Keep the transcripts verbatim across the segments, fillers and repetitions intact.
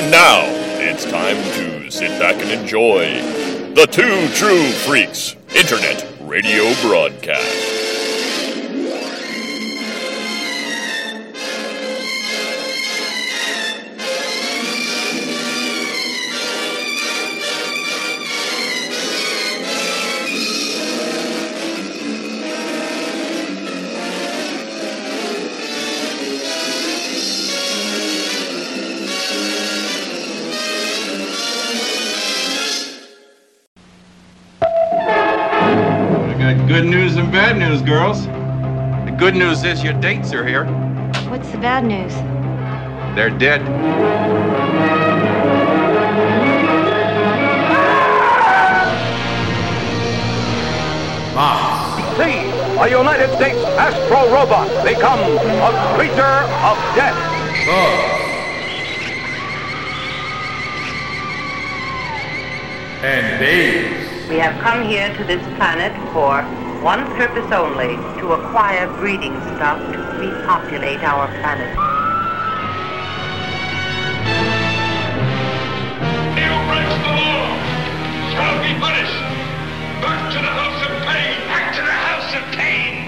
And now, it's time to sit back and enjoy the Two True Freaks Internet Radio Broadcast. Good news and bad news, girls. The good news is your dates are here. What's the bad news? They're dead. Ah. See, a United States Astro Robot become a creature of death. Oh. And Dave. We have come here to this planet for one purpose only, to acquire breeding stock to repopulate our planet. He who breaks the law shall be punished. Back to the house of pain. Back to the house of pain.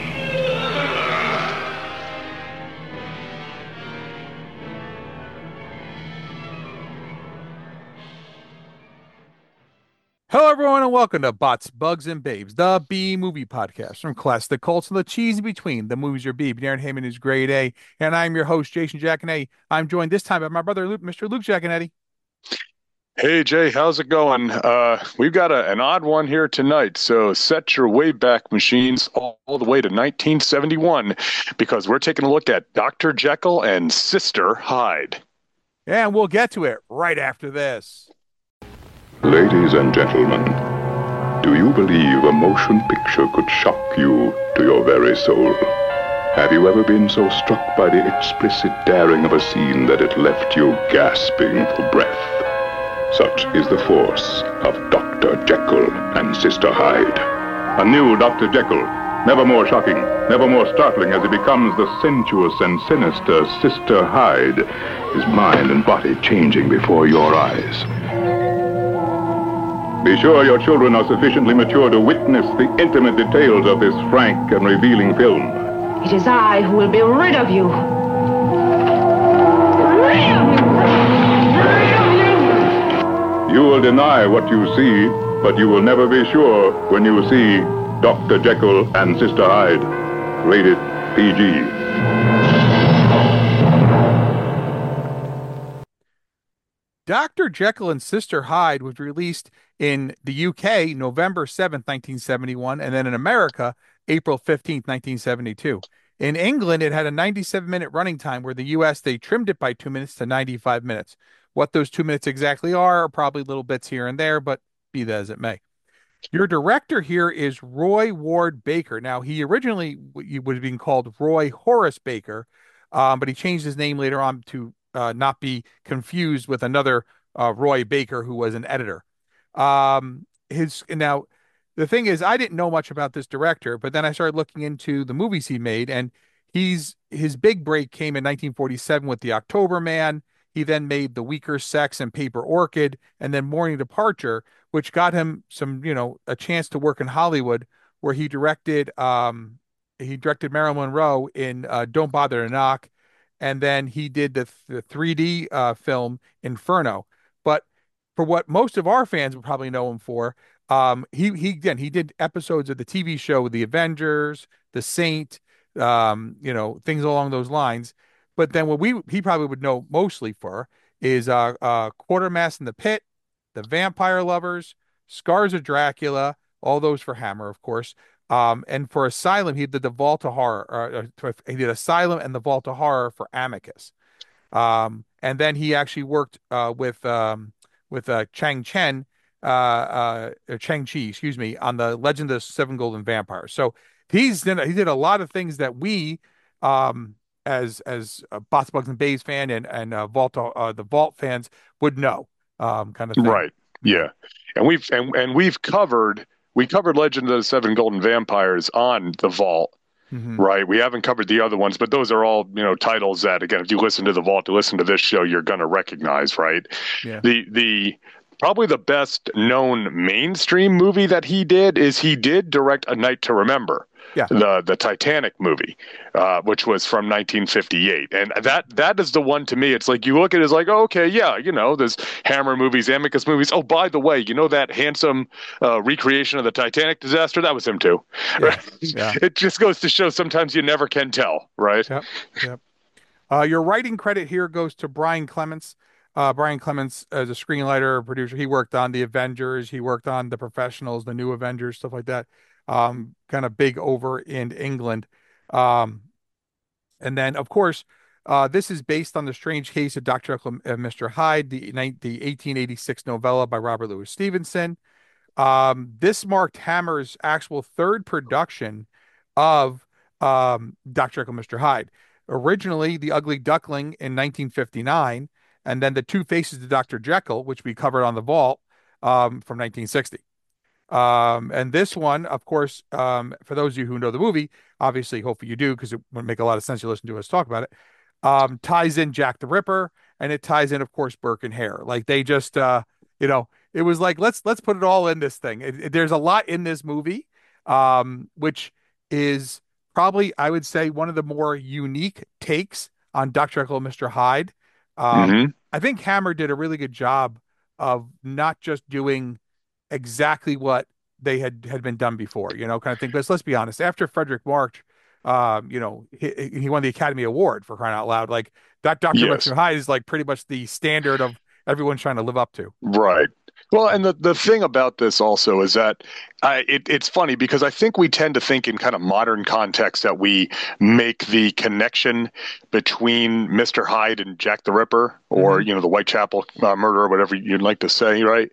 Hello, everyone, and welcome to Bots, Bugs, and Babes, the B-Movie Podcast from classic cults and the cheese in between. The movies are B. Darren Heyman is grade A, and I'm your host, Jason Giaconetti. I'm joined this time by my brother, Luke, Mister Luke Giaconetti. Hey, Jay, how's it going? Uh, we've got a, an odd one here tonight, so set your Wayback Machines all, all the way to nineteen seventy-one, because we're taking a look at Doctor Jekyll and Sister Hyde. And we'll get to it right after this. Ladies and gentlemen, do you believe a motion picture could shock you to your very soul? Have you ever been so struck by the explicit daring of a scene that it left you gasping for breath? Such is the force of Doctor Jekyll and Sister Hyde. A new Doctor Jekyll, never more shocking, never more startling as he becomes the sensuous and sinister Sister Hyde, his mind and body changing before your eyes. Be sure your children are sufficiently mature to witness the intimate details of this frank and revealing film. It is I who will be rid of you. Rid of you! Rid of you! You will deny what you see, but you will never be sure when you see Doctor Jekyll and Sister Hyde. Rated P G. Doctor Jekyll and Sister Hyde was released in the U K November seventh, nineteen seventy-one, and then in America, April fifteenth, nineteen seventy-two. In England, it had a ninety-seven minute running time, where the U S, they trimmed it by two minutes to ninety-five minutes. What those two minutes exactly are are probably little bits here and there, but be that as it may. Your director here is Roy Ward Baker. Now, he originally would have been called Roy Horace Baker, um, but he changed his name later on to uh, not be confused with another uh, Roy Baker, who was an editor. Um, his now, the thing is, I didn't know much about this director, but then I started looking into the movies he made, and he's his big break came in nineteen forty-seven with The October Man. He then made The Weaker Sex and Paper Orchid, and then Morning Departure, which got him some, you know, a chance to work in Hollywood, where he directed um, he directed Marilyn Monroe in uh, Don't Bother to Knock, and then he did the the three D uh, film Inferno. But for what most of our fans would probably know him for, um, he he again he did episodes of the T V show The Avengers, The Saint, um, you know, things along those lines. But then what we he probably would know mostly for is uh, uh, Quartermass in the Pit, The Vampire Lovers, Scars of Dracula, all those for Hammer, of course. Um, and for Asylum, he did the Vault of Horror. Uh, he did Asylum and the Vault of Horror for Amicus. Um, and then he actually worked uh, with um, with uh, Chang Chen, uh, uh, Chang Chi, excuse me, on the Legend of the Seven Golden Vampires. So he's did, he did a lot of things that we, um, as as a Bots, Bugs, and Babes fan and and uh, Vault uh, the Vault fans would know, um, kind of thing. Right. Yeah. And we've and, and we've covered we covered Legend of the Seven Golden Vampires on the Vault. Mm-hmm. right? We haven't covered the other ones, but those are all, you know, titles that, again, if you listen to The Vault, to listen to this show, you're going to recognize, right? Yeah. The, the, probably the best known mainstream movie that he did is he did direct A Night to Remember. Yeah. The the Titanic movie, uh, which was from nineteen fifty-eight, and that that is the one to me. It's like you look at it as like, oh, okay, yeah, you know, there's Hammer movies, Amicus movies. Oh, by the way, you know that handsome uh, recreation of the Titanic disaster? That was him too. Yeah. Right? Yeah. It just goes to show sometimes you never can tell, right? Yep. Yep. Uh, your writing credit here goes to Brian Clements. Uh, Brian Clements, as a screenwriter, producer, he worked on the Avengers, he worked on the Professionals, the New Avengers, stuff like that. Um, kind of big over in England. Um, and then, of course, uh, this is based on the strange case of Doctor Jekyll and Mister Hyde, the the eighteen eighty-six novella by Robert Louis Stevenson. Um, this marked Hammer's actual third production of um, Doctor Jekyll and Mister Hyde. Originally, The Ugly Duckling in nineteen fifty-nine, and then The Two Faces of Doctor Jekyll, which we covered on The Vault, um, from nineteen sixty. Um, and this one, of course, um, for those of you who know the movie, obviously, hopefully you do, because it would make a lot of sense to listen to us talk about it, um, ties in Jack the Ripper, and it ties in, of course, Burke and Hare. Like they just, uh, you know, it was like, let's let's put it all in this thing. It, it- there's a lot in this movie, um, which is probably, I would say, one of the more unique takes on Doctor Jekyll and Mister Hyde. Um, Mm-hmm. I think Hammer did a really good job of not just doing exactly what they had had been done before, you know, kind of thing. Because let's be honest, after Frederick March, um, you know, he, he won the Academy Award for crying out loud. Like that Doctor Yes. Mister Hyde is like pretty much the standard of everyone's trying to live up to. Right. Well, and the, the thing about this also is that uh, it, it's funny because I think we tend to think in kind of modern context that we make the connection between Mister Hyde and Jack the Ripper, or, Mhm. you know, the Whitechapel uh, murder, or whatever you'd like to say, right?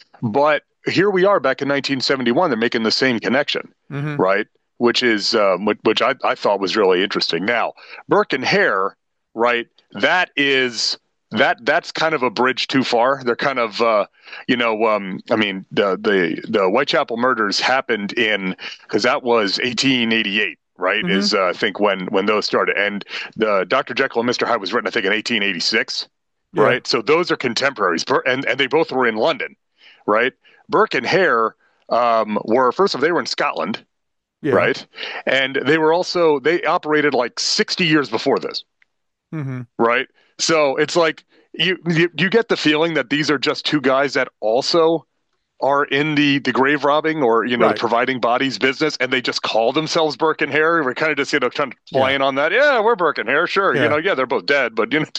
But here we are back in nineteen seventy-one, they're making the same connection, Mhm. right? Which is, um, which, which I, I thought was really interesting. Now, Burke and Hare, right? That is that that's kind of a bridge too far. They're kind of, uh, you know, um, I mean, the the the Whitechapel murders happened in, because that was eighteen eighty-eight, right? Mhm. Is uh, I think when when those started, and the Doctor Jekyll and Mister Hyde was written, I think, in eighteen eighty-six, Yeah. right? So those are contemporaries, Bur- and and they both were in London, right? Burke and Hare um, were, first of all, they were in Scotland, Yeah. right? And they were also, they operated like sixty years before this, Mhm. right? So it's like you, you you get the feeling that these are just two guys that also are in the the grave robbing, or, you know, Right. providing bodies business, and they just call themselves Burke and Hare. We're kind of just, you know, trying to play in on that. Yeah, we're Burke and Hare, sure. Yeah. You know, yeah, they're both dead, but, you know,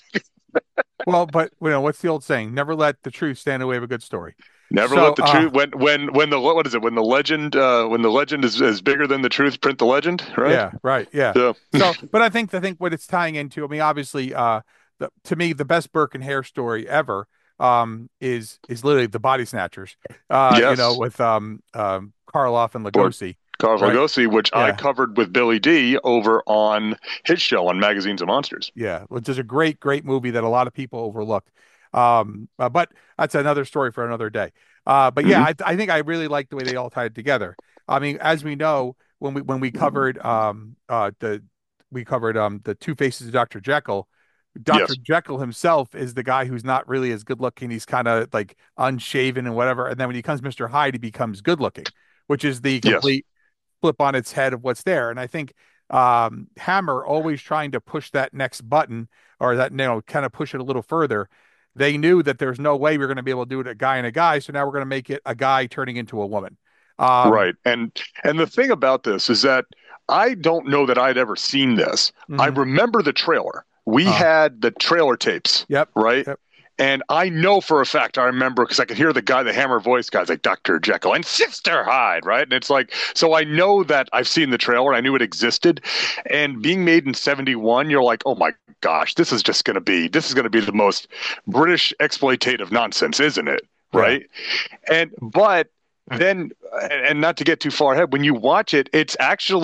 Well, but you know, what's the old saying? Never let the truth stand in the way of a good story. never So, let the uh, truth, when when when the what is it, when the legend uh when the legend is, is bigger than the truth, print the legend, right? Yeah, right. Yeah. So, So, but I think I think what it's tying into, I mean, obviously, uh, the, to me, the best Burke and Hare story ever, um, is is literally the Body Snatchers. Uh, you Yes. know, with um, um, Karloff and Lugosi. Carl Right. Lugosi, which I Yeah. covered with Billy D over on his show on Magazines of Monsters. Yeah, which is a great, great movie that a lot of people overlook. Um, uh, but that's another story for another day. Uh, but yeah, I, I think I really like the way they all tied together. I mean, as we know, when we when we covered um uh the we covered um the Two Faces of Doctor Jekyll, Doctor Yes. Jekyll himself is the guy who's not really as good looking. He's kind of like unshaven and whatever. And then when he becomes Mister Hyde, he becomes good looking, which is the Yes. complete flip on its head of what's there. And I think um, Hammer always trying to push that next button, or that, you know, kind of push it a little further. They knew that there's no way we are going to be able to do it a guy and a guy. So now we're going to make it a guy turning into a woman. Um, Right. And and the thing about this is that I don't know that I'd ever seen this. I Mhm. remember the trailer. We Uh. had the trailer tapes. Yep. Right. Yep. And I know for a fact, I remember, because I could hear the guy, the Hammer voice guys, like Doctor Jekyll and Sister Hyde, right? And it's like, so I know that I've seen the trailer. I knew it existed. And being made in seventy-one, you're like, oh my gosh, this is just going to be, this is going to be the most British exploitative nonsense, isn't it? Yeah. Right. And, but then, and not to get too far ahead, when you watch it, it's actually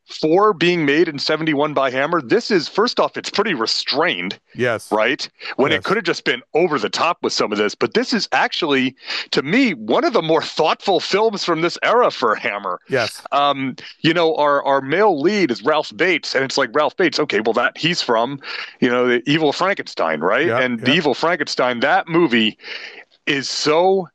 for being made in seventy-one by Hammer, this is, first off, it's pretty restrained. Yes. Right? When yes. it could have just been over the top with some of this. But this is actually, to me, one of the more thoughtful films from this era for Hammer. Yes. Um, you know, our, our male lead is Ralph Bates, and it's like, Ralph Bates, okay, well, that he's from, you know, the Evil Frankenstein, right? Yep, and yep. the Evil Frankenstein, that movie is so...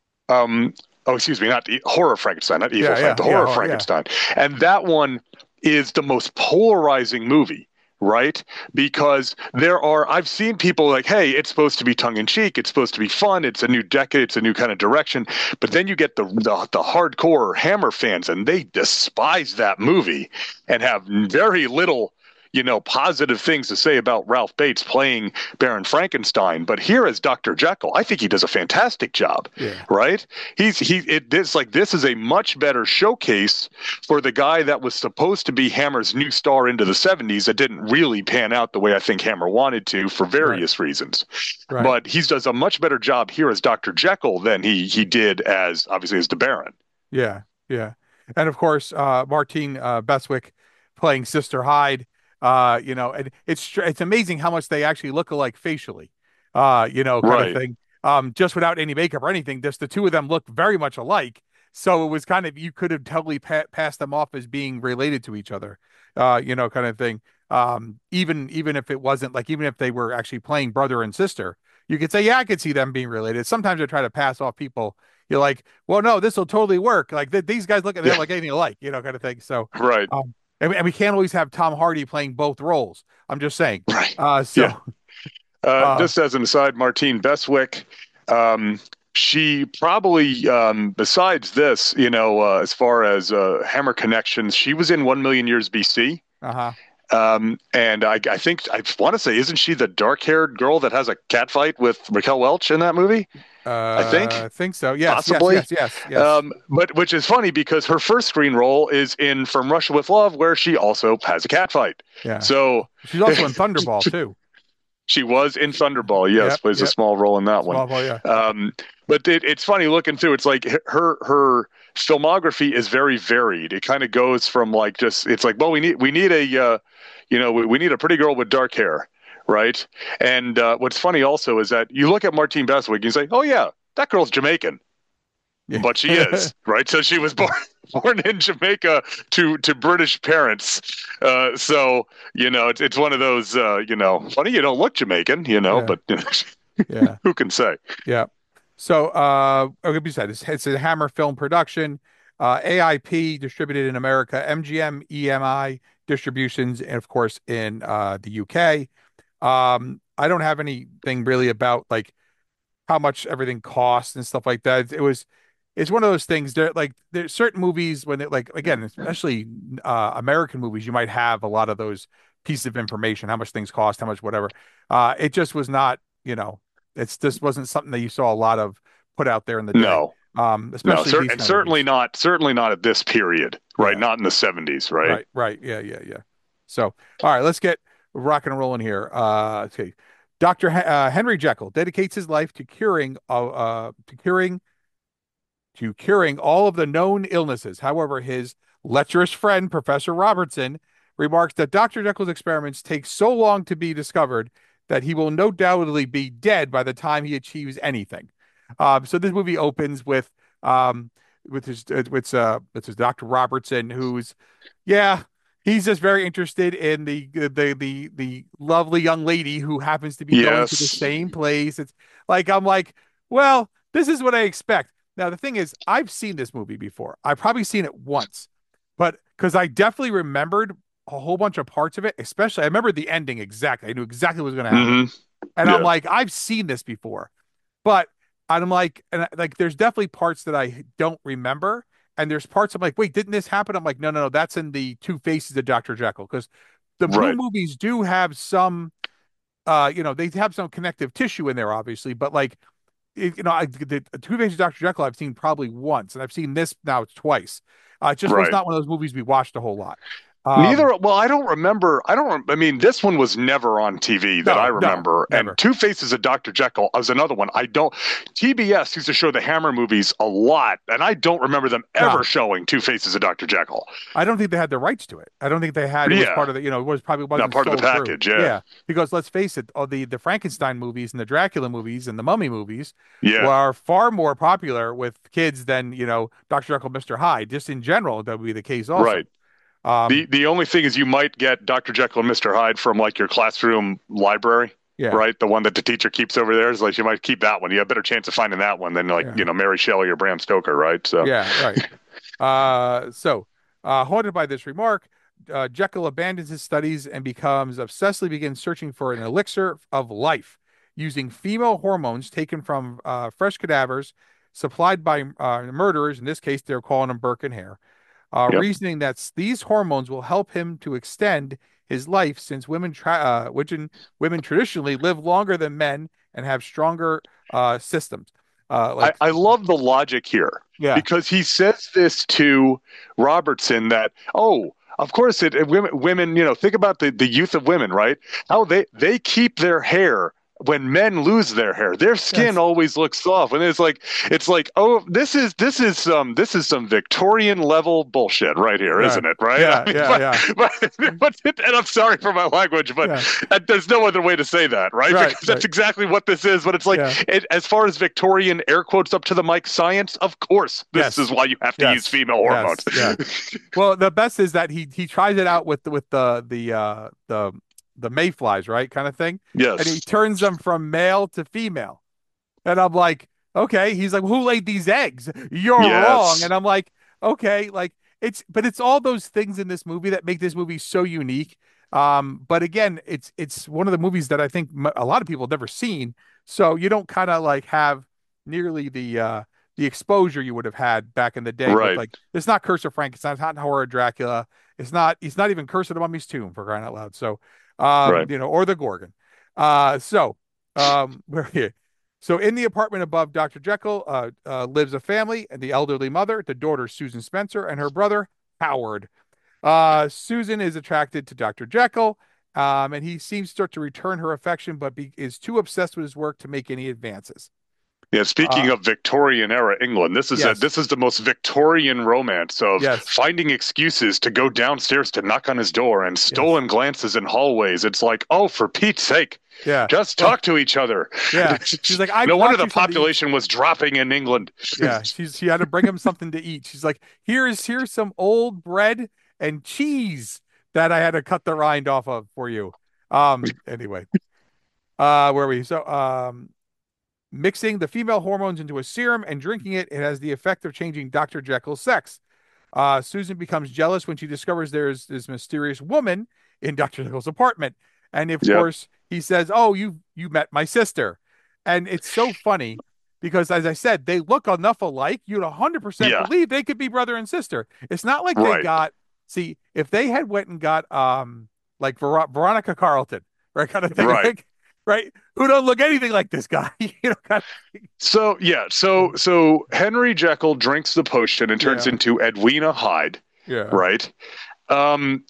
Um, oh, excuse me, not the horror Frankenstein, not Evil Yeah, Frankenstein, yeah, the horror yeah, Frankenstein. Yeah. And that one is the most polarizing movie, right? Because there are, I've seen people like, hey, it's supposed to be tongue in cheek, it's supposed to be fun, it's a new decade, it's a new kind of direction. But then you get the the, the hardcore Hammer fans, and they despise that movie and have very little, you know, positive things to say about Ralph Bates playing Baron Frankenstein. But here as Doctor Jekyll, I think he does a fantastic job, yeah. right? He's he it this like this is a much better showcase for the guy that was supposed to be Hammer's new star into the seventies that didn't really pan out the way I think Hammer wanted to for various right. reasons. Right. But he does a much better job here as Doctor Jekyll than he he did as obviously as the Baron. Yeah, yeah. And of course, uh, Martine uh, Beswick playing Sister Hyde. Uh, you know, and it's it's amazing how much they actually look alike facially, uh, you know, kind right. of thing. Um, just without any makeup or anything, just the two of them look very much alike. So it was kind of, you could have totally pa- passed them off as being related to each other, uh, you know, kind of thing. Um, even even if it wasn't like, even if they were actually playing brother and sister, you could say, yeah, I could see them being related. Sometimes I try to pass off people. You're like, well, no, this will totally work. Like th- these guys look at them yeah. like anything alike, you know, kind of thing. So right. Um, And we can't always have Tom Hardy playing both roles. I'm just saying. Right. Uh, so, yeah. uh, uh, just as an aside, Martine Beswick, um, she probably, um, besides this, you know, uh, as far as uh, Hammer connections, she was in One Million Years B C. Uh-huh. Um, and I, I think, I want to say, isn't she the dark-haired girl that has a cat fight with Raquel Welch in that movie? Uh, I think. I think so. Yes. Possibly. Yes. Yes. Yes. yes. Um, but which is funny because her first screen role is in From Russia with Love, where she also has a cat fight. Yeah. So she's also in Thunderball too. She was in Thunderball. Yes, yep, plays yep. a small role in that small one. Ball, yeah. Um, but it, it's funny looking through. It's like her her filmography is very varied. It kind of goes from like just it's like well we need we need a uh, you know we, we need a pretty girl with dark hair, right? And uh, what's funny also is that you look at Martine Beswick and you say, oh yeah, that girl's Jamaican. Yeah. But she is, right? So she was born born in Jamaica to to British parents. Uh, so, you know, it's it's one of those, uh, you know, funny you don't look Jamaican, you know, yeah. but you know, yeah. who can say? Yeah. So, uh, like you said, it's, it's a Hammer film production, uh, A I P distributed in America, M G M E M I distributions, and of course in uh, the U K. Um, I don't have anything really about like how much everything costs and stuff like that. It was, it's one of those things that like there's certain movies when it like, again, especially uh, American movies, you might have a lot of those pieces of information, how much things cost, how much, whatever. Uh, it just was not, you know, it's just wasn't something that you saw a lot of put out there in the day. No, um, especially no, cer- and certainly movies. not, certainly not at this period, right? Yeah. Not in the seventies, right? Right. Right. Yeah. Yeah. Yeah. So, all right, let's get rock and rolling here. Uh, okay. Doctor H- uh, Henry Jekyll dedicates his life to curing, uh, uh, to curing, to curing all of the known illnesses. However, his lecherous friend, Professor Robertson, remarks that Doctor Jekyll's experiments take so long to be discovered that he will no doubtedly be dead by the time he achieves anything. Um, so this movie opens with, um, with his, uh, with, uh, with his Doctor Robertson, who's, yeah. He's just very interested in the the the the lovely young lady who happens to be yes. going to the same place. It's like I'm like, well, this is what I expect. Now the thing is, I've seen this movie before. I've probably seen it once, but because I definitely remembered a whole bunch of parts of it. Especially, I remember the ending exactly. I knew exactly what was going to happen, mm-hmm. and yeah. I'm like, I've seen this before, but I'm like, and I, like, there's definitely parts that I don't remember. And there's parts I'm like, wait, didn't this happen? I'm like, no, no, no, that's in the Two Faces of Doctor Jekyll, because the Blue right. movies do have some, uh, you know, they have some connective tissue in there, obviously, but like, it, you know, I, the Two Faces of Doctor Jekyll I've seen probably once, and I've seen this now twice. Uh, it just right. was not one of those movies we watched a whole lot. Um, Neither. Well, I don't remember. I don't. rem- I mean, this one was never on T V that No, I no, remember. never. And Two Faces of Doctor Jekyll was another one. I don't. T B S used to show the Hammer movies a lot, and I don't remember them ever No. showing Two Faces of Doctor Jekyll. I don't think they had the rights to it. I don't think they had. It was Yeah. part of the. You know, it was probably wasn't Not part of the sold through. package, yeah. Because let's face it, all the the Frankenstein movies and the Dracula movies and the Mummy movies Yeah. were far more popular with kids than you know Doctor Jekyll, Mister Hyde. Just in general, that would be the case also. Right. Um, The the only thing is you might get Doctor Jekyll and Mister Hyde from like your classroom library. Yeah. Right. The one that the teacher keeps over there is like you might keep that one. You have a better chance of finding that one than like, Yeah. you know, Mary Shelley or Bram Stoker, right? So Yeah, right. Uh, so, uh, haunted by this remark, uh, Jekyll abandons his studies and becomes obsessively begins searching for an elixir of life using female hormones taken from uh, fresh cadavers supplied by uh, murderers. In this case, they're calling them Burke and Hare, uh, Yep. reasoning that s- these hormones will help him to extend his life since women, tra- uh, which in, women traditionally live longer than men and have stronger uh, systems. Uh, like, I, I love the logic here. Yeah. Because he says this to Robertson that, oh, of course it, it women, women, you know, think about the, the youth of women, right? How they, they keep their hair when men lose their hair. Their skin Yes. always looks soft. And it's like it's like, oh, this is this is some this is some Victorian level bullshit right here, Yeah. isn't it? Right? Yeah, I mean, yeah, but, yeah. But, but, and I'm sorry for my language, but Yeah. that, there's no other way to say that, right? Right, Because that's right. exactly what this is. But it's like, Yeah. it, as far as Victorian air quotes up to the mic science, of course, this Yes. is why you have to Yes. use female Yes. hormones. Yeah. Well, the best is that he he tries it out with the, with the the uh the the mayflies, right, kind of thing, Yes. and he turns them from male to female, and I'm like, okay. He's like, who laid these eggs? You're Yes. wrong, and I'm like, okay, like it's, but it's all those things in this movie that make this movie so unique. Um, but again, it's it's one of the movies that I think m- a lot of people have never seen, so you don't kind of like have nearly the uh the exposure you would have had back in the day. Right. With, like, it's not Curse of Frankenstein, it's not Horror of Dracula, it's not it's not even Curse of the Mummy's Tomb, for crying out loud. So, um, Right. you know, or the Gorgon. Uh, so, um, we're here. So in the apartment above Doctor Jekyll uh, uh, lives a family and the elderly mother, the daughter Susan Spencer, and her brother Howard. Uh, Susan is attracted to Doctor Jekyll, um, and he seems to start to return her affection, but be, is too obsessed with his work to make any advances. Yeah, speaking Uh, of Victorian era England, this is yes. a, this is the most Victorian romance of Yes. finding excuses to go downstairs to knock on his door and stolen glances in hallways. It's like, oh, for Pete's sake, Yeah. just talk to each other. Yeah. She's like, I no brought wonder the you something to eat. population was dropping in England. Yeah, she's she had to bring him something to eat. She's like, here's here's some old bread and cheese that I had to cut the rind off of for you. Um, anyway, uh, where are we? So, um, mixing the female hormones into a serum and drinking it, it has the effect of changing Doctor Jekyll's sex. Uh, Susan becomes jealous when she discovers there's this mysterious woman in Doctor Jekyll's apartment, and of Yep. course he says, "Oh, you you met my sister," and it's so funny because, as I said, they look enough alike. You'd one hundred percent Yeah. believe they could be brother and sister. It's not like Right. they got. See, if they had went and got um like Ver- Veronica Carlton, right, kind of thing, Right. like, right, who don't look anything like this guy, you know, kind of, So yeah, so so Henry Jekyll drinks the potion and turns Yeah. into Edwina Hyde, yeah, right? Um,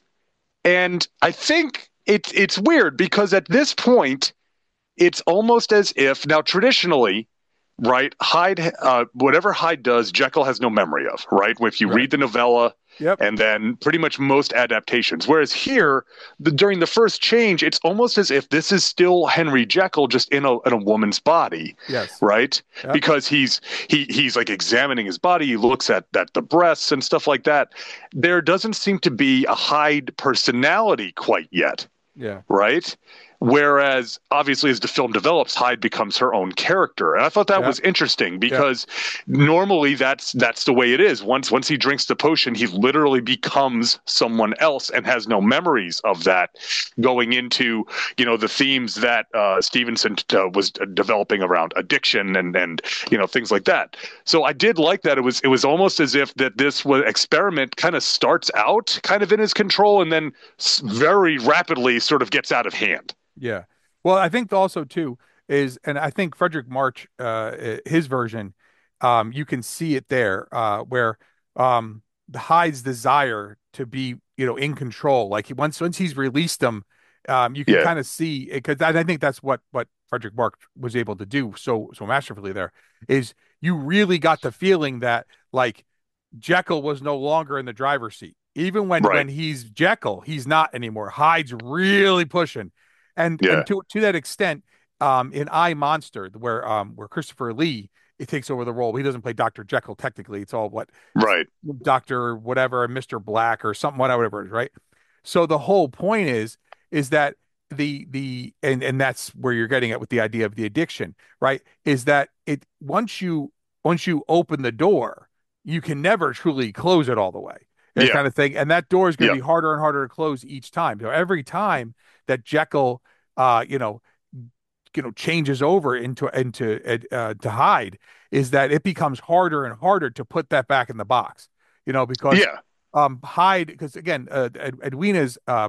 and I think it's it's weird because at this point, it's almost as if now traditionally, right? Hyde, uh, whatever Hyde does, Jekyll has no memory of, right? If you Right. read the novella, Yep. and then pretty much most adaptations. Whereas here, the, during the first change, it's almost as if this is still Henry Jekyll, just in a in a woman's body, Yes. right? Yep. Because he's he he's like examining his body. He looks at at the breasts and stuff like that. There doesn't seem to be a Hyde personality quite yet, Yeah. right? Whereas, obviously, as the film develops, Hyde becomes her own character, and I thought that Yeah. was interesting because normally that's that's the way it is. Once once he drinks the potion, he literally becomes someone else and has no memories of that. Going into you know the themes that uh, Stevenson uh, was developing around addiction and and you know things like that. So I did like that. It was it was almost as if that this was experiment kind of starts out kind of in his control and then s- very rapidly sort of gets out of hand. Yeah. Well, I think also too is, and I think Frederick March, uh, his version, um, you can see it there, uh, where, um, Hyde's desire to be, you know, in control. Like he, once once he's released them, um, you can Yeah. kind of see because I, I think that's what what Frederick Mark was able to do so so masterfully. There is you really got the feeling that like Jekyll was no longer in the driver's seat. Even when Right. when he's Jekyll, he's not anymore. Hyde's really pushing, and Yeah. and to to that extent, um, in I Monster, where um where Christopher Lee it takes over the role. He doesn't play Doctor Jekyll technically. It's all what Right. Doctor whatever, Mister Black or something, whatever it is, right? So the whole point is is that the the and and that's where you're getting at with the idea of the addiction, right? Is that it once you once you open the door, you can never truly close it all the way. That Yeah. kind of thing. And that door is going to Yeah. be harder and harder to close each time. So every time that Jekyll uh, you know, you know, changes over into into uh, to Hyde, is that it becomes harder and harder to put that back in the box. You know, because Yeah. um Hyde, because again, uh, Ed, Edwina's uh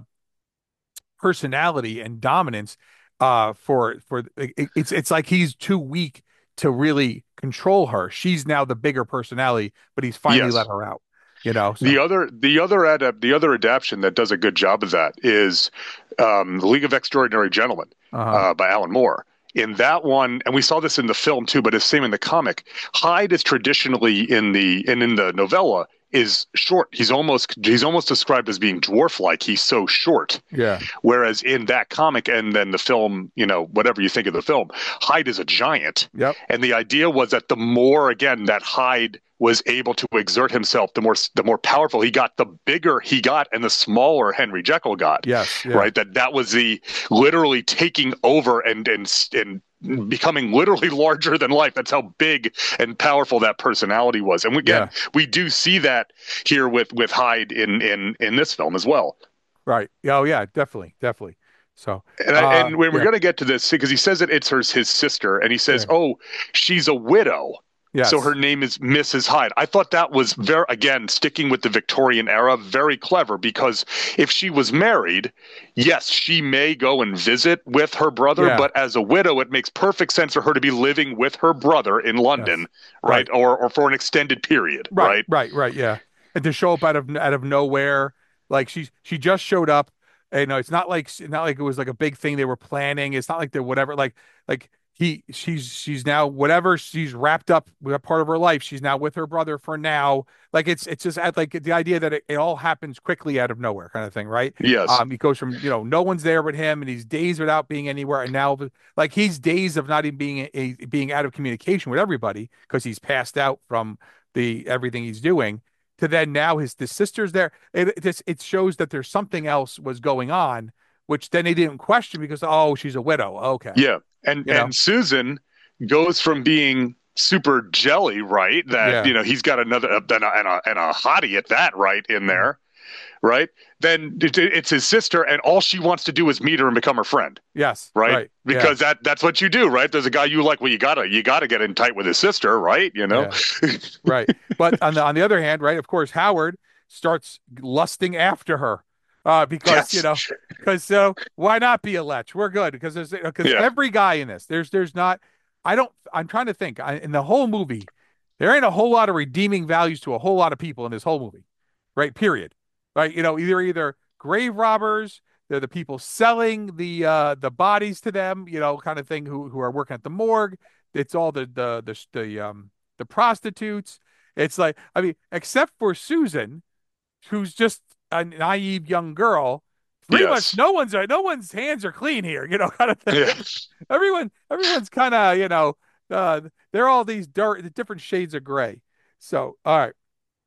personality and dominance uh for for it, it's it's like he's too weak to really control her. She's now the bigger personality, but he's finally Yes. let her out. You know, so The other, the other adapt, the other adaptation that does a good job of that is um, the League of Extraordinary Gentlemen uh-huh. uh, by Alan Moore. In that one, and we saw this in the film too, but it's same in the comic. Hyde is traditionally in the and in the novella is short. He's almost he's almost described as being dwarf-like. He's so short. Yeah. Whereas in that comic and then the film, you know, whatever you think of the film, Hyde is a giant. Yep. And the idea was that the more again that Hyde was able to exert himself, the more the more powerful he got, the bigger he got, and the smaller Henry Jekyll got. Yes, yeah. Right. That that was the literally taking over and and and becoming literally larger than life. That's how big and powerful that personality was. And again, Yeah. we do see that here with with Hyde in in in this film as well. Right. Oh yeah, definitely, definitely. So And, I, uh, and when we're yeah. going to get to this, because he says that it's her, his sister, and he says, Yeah. "Oh, she's a widow." Yes. So her name is Missus Hyde. I thought that was very, again, sticking with the Victorian era, very clever, because if she was married, yes, she may go and visit with her brother, Yeah. but as a widow, it makes perfect sense for her to be living with her brother in London, Yes. right? Right. Or or for an extended period, Right, right? right, right, yeah. And to show up out of out of nowhere, like she's she just showed up. And, you know, it's not like not like it was like a big thing they were planning. It's not like they're whatever. Like like he she's she's now whatever she's wrapped up with a part of her life. She's now with her brother for now. Like it's it's just like the idea that it, it all happens quickly out of nowhere, kind of thing, right? Yes. Um, he goes from you know no one's there but him, and he's days without being anywhere, and now like he's days of not even being a, being out of communication with everybody because he's passed out from the everything he's doing. To then now his the sister's there. It it, just, it shows that there's something else was going on, which then they didn't question because oh she's a widow. Okay. Yeah. And You know? and Susan goes from being super jelly, right? That Yeah. you know he's got another and a, and a and a hottie at that, right in there, right? Then it, it's his sister, and all she wants to do is meet her and become her friend, Yes. right? Right. Yeah. Because that that's what you do, right? There's a guy you like, well, you gotta you gotta get in tight with his sister, right? You know, Right. But on the on the other hand, right, of course, Howard starts lusting after her. Uh, because Yes. you know, because so why not be a lech? We're good because there's because Yeah. every guy in this, there's there's not. I don't. I'm trying to think. I, in the whole movie, there ain't a whole lot of redeeming values to a whole lot of people in this whole movie, right? Period. Right. You know, either either grave robbers, they're the people selling the uh the bodies to them, you know, kind of thing. Who who are working at the morgue. It's all the the the the um the prostitutes. It's like I mean, except for Susan, who's just a naive young girl. Pretty Yes. much, no one's no one's hands are clean here, you know, kind of thing. Yeah. Everyone, everyone's kind of, you know, uh, they're all these dark, different shades of gray. So, all right,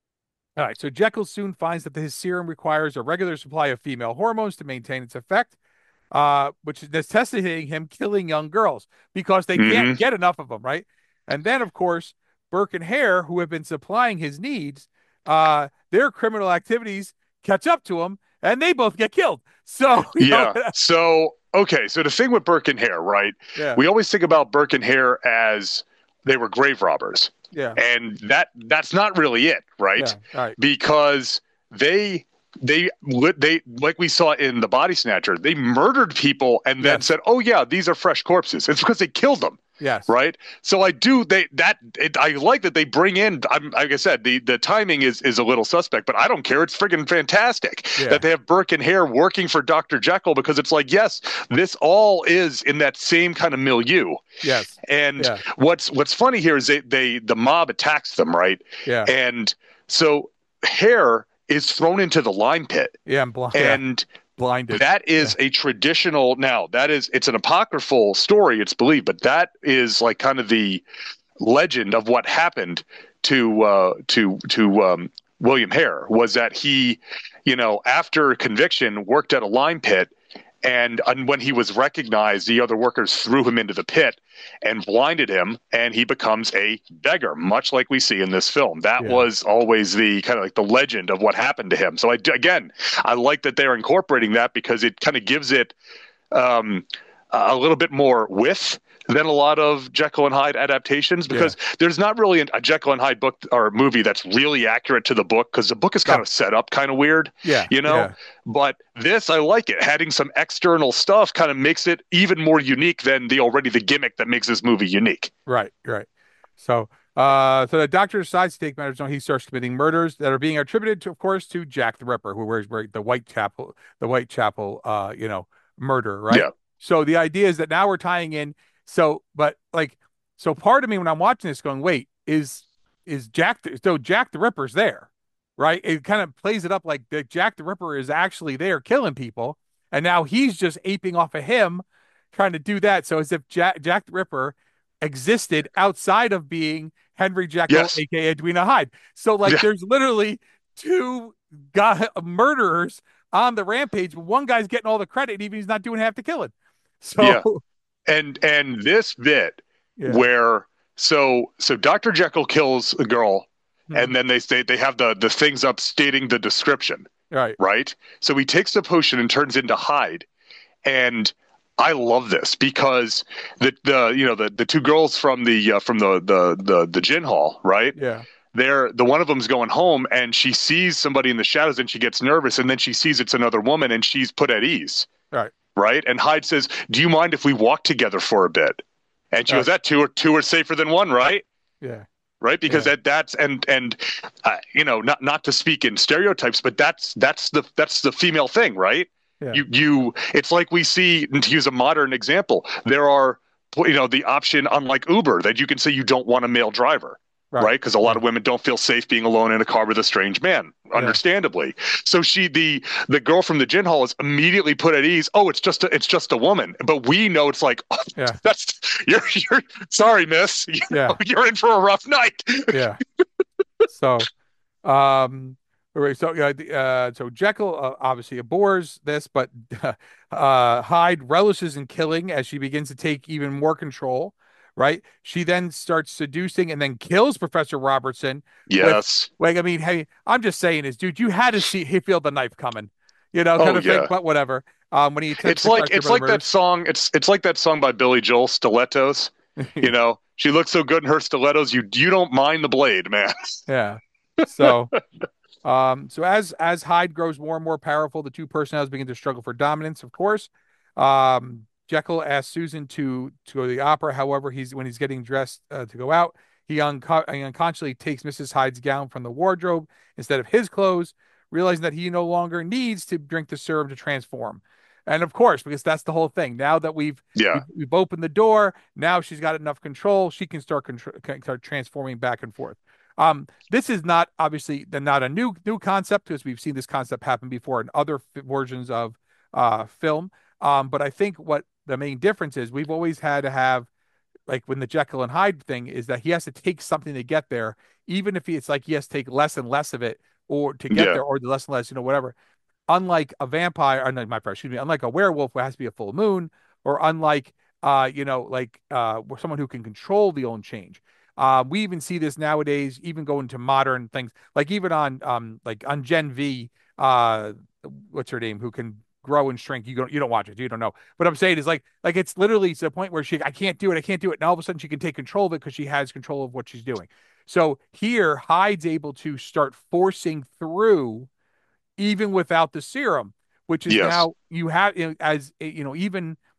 all right. So Jekyll soon finds that his serum requires a regular supply of female hormones to maintain its effect, uh, which is necessitating him killing young girls because they can't Mhm. get enough of them, right? And then, of course, Burke and Hare, who have been supplying his needs, uh, their criminal activities catch up to him, and they both get killed. So, you Yeah. know, So okay. So the thing with Burke and Hare, right? yeah, We always think about Burke and Hare as they were grave robbers. yeah, And that that's not really it, right? yeah, all right, Because they they lit they like we saw in the Body Snatcher, they murdered people and then Yes. said, "Oh yeah, these are fresh corpses." It's because they killed them. Yes. Right. So I do they that it, I like that they bring in. I'm, like I said, the the timing is is a little suspect, but I don't care. It's friggin' fantastic Yeah. that they have Burke and Hare working for Doctor Jekyll, because it's like, yes, this all is in that same kind of milieu. Yes. And Yeah. what's what's funny here is they they the mob attacks them, right? Yeah. And so Hare is thrown into the lime pit. Yeah, I'm blind. And blinded. that is yeah. a traditional, now that is, it's an apocryphal story, it's believed, but that is like kind of the legend of what happened to, uh, to, to, um, William Hare, was that he, you know, after conviction worked at a lime pit, and, and when he was recognized, the other workers threw him into the pit and blinded him, and he becomes a beggar, much like we see in this film. That yeah. was always the kind of like the legend of what happened to him. So I, again, I like that they're incorporating that, because it kind of gives it um, a little bit more width than a lot of Jekyll and Hyde adaptations, because yeah. there's not really a Jekyll and Hyde book or movie that's really accurate to the book, because the book is kind oh. of set up kind of weird, yeah, you know. Yeah. But this, I like it. Adding some external stuff kind of makes it even more unique than the already the gimmick that makes this movie unique. Right, right. So, uh, so the doctor decides to take matters on. He starts committing murders that are being attributed to, of course, to Jack the Ripper, who wears the Whitechapel, the Whitechapel, uh, you know, murder, right? Yeah. So the idea is that now we're tying in. So, but like, so part of me when I'm watching this going, wait, is, is Jack, the, so Jack the Ripper's there, right? It kind of plays it up like the Jack the Ripper is actually there killing people. And now he's just aping off of him, trying to do that. So as if Jack, Jack the Ripper existed outside of being Henry Jekyll, yes. A K A Edwina Hyde. So like, yeah. there's literally two guy, murderers on the rampage, but one guy's getting all the credit, even he's not doing half the killing. So, yeah. And and this bit yeah. where so so Doctor Jekyll kills a girl, hmm. and then they say they have the the things up stating the description. Right. Right. So he takes the potion and turns into Hyde. And I love this, because the the you know the, the two girls from the uh, from the, the the the gin hall, right? Yeah. They're the one of them's going home, and she sees somebody in the shadows, and she gets nervous, and then she sees it's another woman, and she's put at ease. Right. Right. And Hyde says, "Do you mind if we walk together for a bit?" And she uh, goes, "That two are two are safer than one, right?" Yeah. Right. Because yeah. that that's and and uh, you know, not not to speak in stereotypes, but that's that's the that's the female thing, right? Yeah. You you it's like we see, and to use a modern example, there are, you know, the option, unlike Uber, that you can say you don't want a male driver. Right, because right? a lot yeah. of women don't feel safe being alone in a car with a strange man, understandably. Yeah. So she, the the girl from the gin hall, is immediately put at ease. Oh, it's just a, it's just a woman, but we know it's like, oh, yeah. that's you're you're sorry, miss. You yeah, know, you're in for a rough night. yeah. So, um, so uh, uh, so Jekyll uh, obviously abhors this, but uh, Hyde relishes in killing as she begins to take even more control. Right. She then starts seducing and then kills Professor Robertson. Yes. With, like, I mean, hey, I'm just saying is, dude, you had to see, he feel the knife coming, you know, kind oh, of yeah. thing, but whatever. Um, when he it's like, it's like that song. It's, it's like that song by Billy Joel, Stilettos, you know, she looks so good in her stilettos. You, you don't mind the blade, man. Yeah. So, um, so as, as Hyde grows more and more powerful, the two personalities begin to struggle for dominance, of course. Um, Jekyll asks Susan to to go to the opera. However, he's when he's getting dressed uh, to go out, he, unco- he unconsciously takes Missus Hyde's gown from the wardrobe instead of his clothes, realizing that he no longer needs to drink the serum to transform. And of course, because that's the whole thing. Now that we've yeah. we've, we've opened the door, now she's got enough control. She can start contr- can start transforming back and forth. Um, this is not obviously not a new new concept, because we've seen this concept happen before in other f- versions of uh, film. Um, but I think what the main difference is, we've always had to have, like when the Jekyll and Hyde thing is that he has to take something to get there, even if he, it's like he has to take less and less of it or to get yeah. there, or the less and less, you know, whatever. Unlike a vampire, or not my part, excuse me, unlike a werewolf, where it has to be a full moon, or unlike, uh, you know, like uh, someone who can control the own change. Uh, we even see this nowadays, even going to modern things, like even on, um, like on Gen V, uh, what's her name, who can grow and shrink. You don't you don't watch it. You don't know. What I'm saying is like like it's literally to the point where she I can't do it. I can't do it. And all of a sudden she can take control of it because she has control of what she's doing. So here Hyde's able to start forcing through even without the serum, which is yes. now you have, you know, as you know, even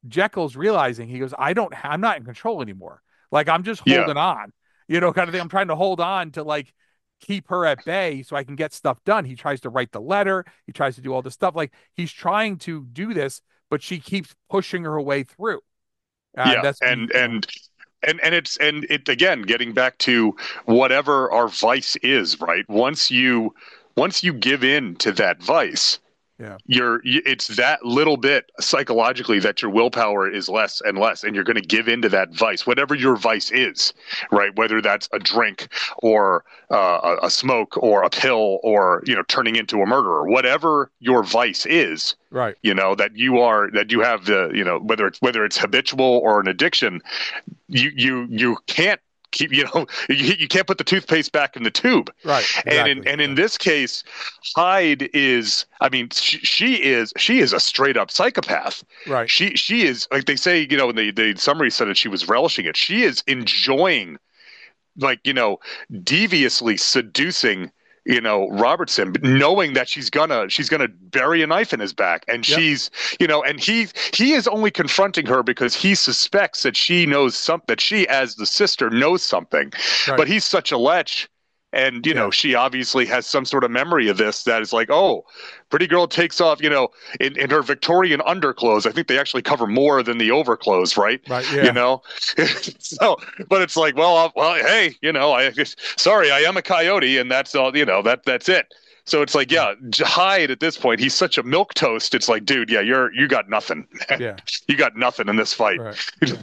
Jekyll's realizing, he goes, I don't, ha- I'm not in control anymore. Like, I'm just Yeah. holding on, you know, kind of thing. I'm trying to hold on to like keep her at bay so I can get stuff done. He tries to write the letter. He tries to do all this stuff. Like, he's trying to do this, but she keeps pushing her way through. Uh, yeah, that's and you know, and and and it's and it again getting back to whatever our vice is, right? Once you once you give in to that vice, yeah, you're it's that little bit psychologically that your willpower is less and less, and you're going to give into that vice, whatever your vice is, right? Whether that's a drink or uh, a, a smoke or a pill or, you know, turning into a murderer, whatever your vice is, right. you know, that you are, that you have the, you know, whether it's whether it's habitual or an addiction, you you you can't keep, you know, you, you can't put the toothpaste back in the tube. Right. Exactly. And in and in this case, Hyde is, I mean, she, she is she is a straight up psychopath. Right. She she is, like they say, you know, in the, the summary said that she was relishing it. She is enjoying, like, you know, deviously seducing, you know, Robertson, but knowing that she's gonna she's gonna bury a knife in his back, and Yep. she's, you know, and he he is only confronting her because he suspects that she knows something, that she as the sister knows something, Right. but he's such a lech. And, you know, Yeah. she obviously has some sort of memory of this that is like, oh, pretty girl takes off, you know, in, in her Victorian underclothes. I think they actually cover more than the overclothes, right? Right, yeah. You know? So, but it's like, well, I'll, well, hey, you know, I sorry, I am a coyote, and that's all, you know, that that's it. So it's like, yeah, Hyde at this point, he's such a milquetoast. It's like, dude, yeah, you're you got nothing. Yeah. You got nothing in this fight. Right. Yeah.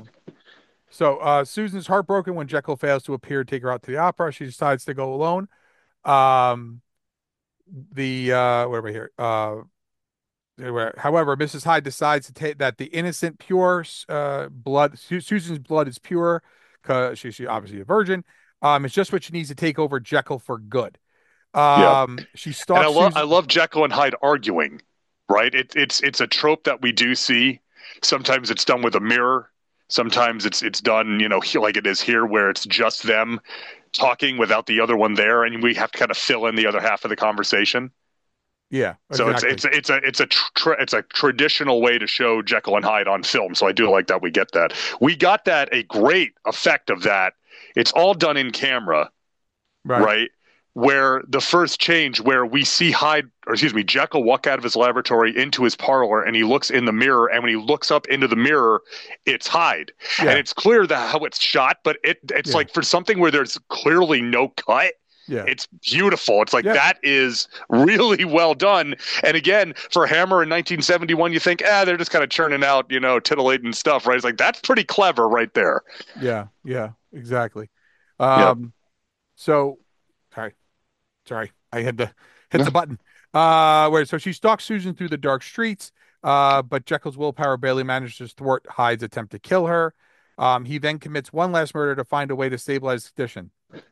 So uh, Susan's heartbroken when Jekyll fails to appear, take her out to the opera. She decides to go alone. Um, the uh, what are we here? Uh, however, Missus Hyde decides to take that the innocent, pure uh, blood, Su- Susan's blood is pure because she, she obviously a virgin. Um, it's just what she needs to take over Jekyll for good. Um, Yeah. she And stalks I love Susan. I love Jekyll and Hyde arguing, right? It, it's it's a trope that we do see. Sometimes it's done with a mirror. Sometimes it's it's done, you know, like it is here, where it's just them talking without the other one there, and we have to kind of fill in the other half of the conversation. Yeah. So exactly. it's it's it's a it's a tr- it's a traditional way to show Jekyll and Hyde on film. So I do like that we get that. We got that a great effect of that. It's all done in camera, right. right? Where the first change, where we see Hyde, or excuse me, Jekyll walk out of his laboratory into his parlor, and he looks in the mirror, and when he looks up into the mirror, it's Hyde. Yeah. And it's clear that how it's shot, but it it's Yeah. like for something where there's clearly no cut, Yeah. it's beautiful. It's like, Yeah. that is really well done. And again, for Hammer in nineteen seventy-one, you think, ah, they're just kind of churning out, you know, titillating stuff, right? It's like, that's pretty clever right there. Yeah, yeah, exactly. Um, so sorry, sorry, I had to hit the button. Uh, where so she stalks Susan through the dark streets, uh, but Jekyll's willpower barely manages to thwart Hyde's attempt to kill her. Um, he then commits one last murder to find a way to stabilize the condition.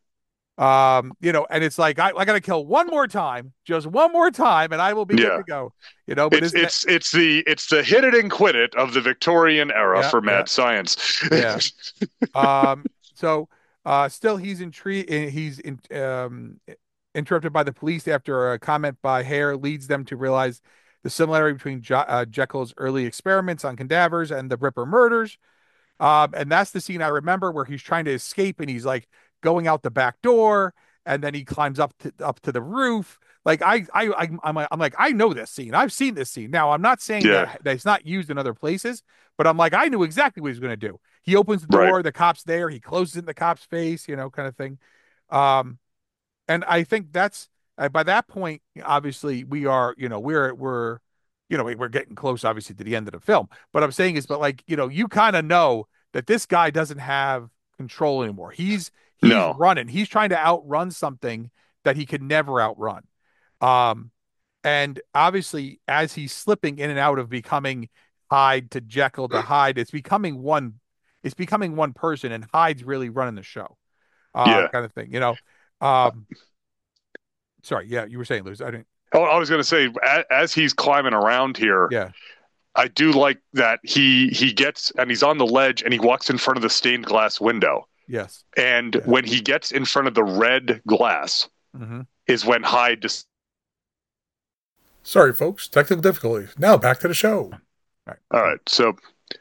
Um, you know, and it's like I, I got to kill one more time, just one more time, and I will be Yeah. good to go. You know, but It's isn't it's it's the it's the hit it and quit it of the Victorian era Yeah, for mad yeah. science. Yeah. um so uh still he's intrigued he's in, um interrupted by the police after a comment by Hare leads them to realize the similarity between jo- uh, Jekyll's early experiments on cadavers and the Ripper murders. Um and that's the scene I remember where he's trying to escape and he's like going out the back door and then he climbs up to up to the roof. Like I I, I I'm I'm like I know this scene. I've seen this scene. Now I'm not saying Yeah. that, that it's not used in other places, but I'm like I knew exactly what he was going to do. He opens the door, Right. the cop's there, he closes it in the cop's face, you know, kind of thing. Um, and I think that's uh, by that point, obviously, we are, you know, we're we're, you know, we're getting close, obviously, to the end of the film. But I'm saying is, but like, you know, you kind of know that this guy doesn't have control anymore. He's he's No. running. He's trying to outrun something that he could never outrun. Um, and obviously, as he's slipping in and out of becoming Hyde to Jekyll to Hyde, it's becoming one. It's becoming one person, and Hyde's really running the show, uh, Yeah. kind of thing. You know. Um, sorry, yeah, you were saying, Luz. I didn't. Oh, I was going to say, as, as he's climbing around here, Yeah, I do like that he he gets and he's on the ledge and he walks in front of the stained glass window. yes. And Yeah. when he gets in front of the red glass, Mm-hmm. is when Hyde just. Sorry, folks. Technical difficulties. Now back to the show. All right, so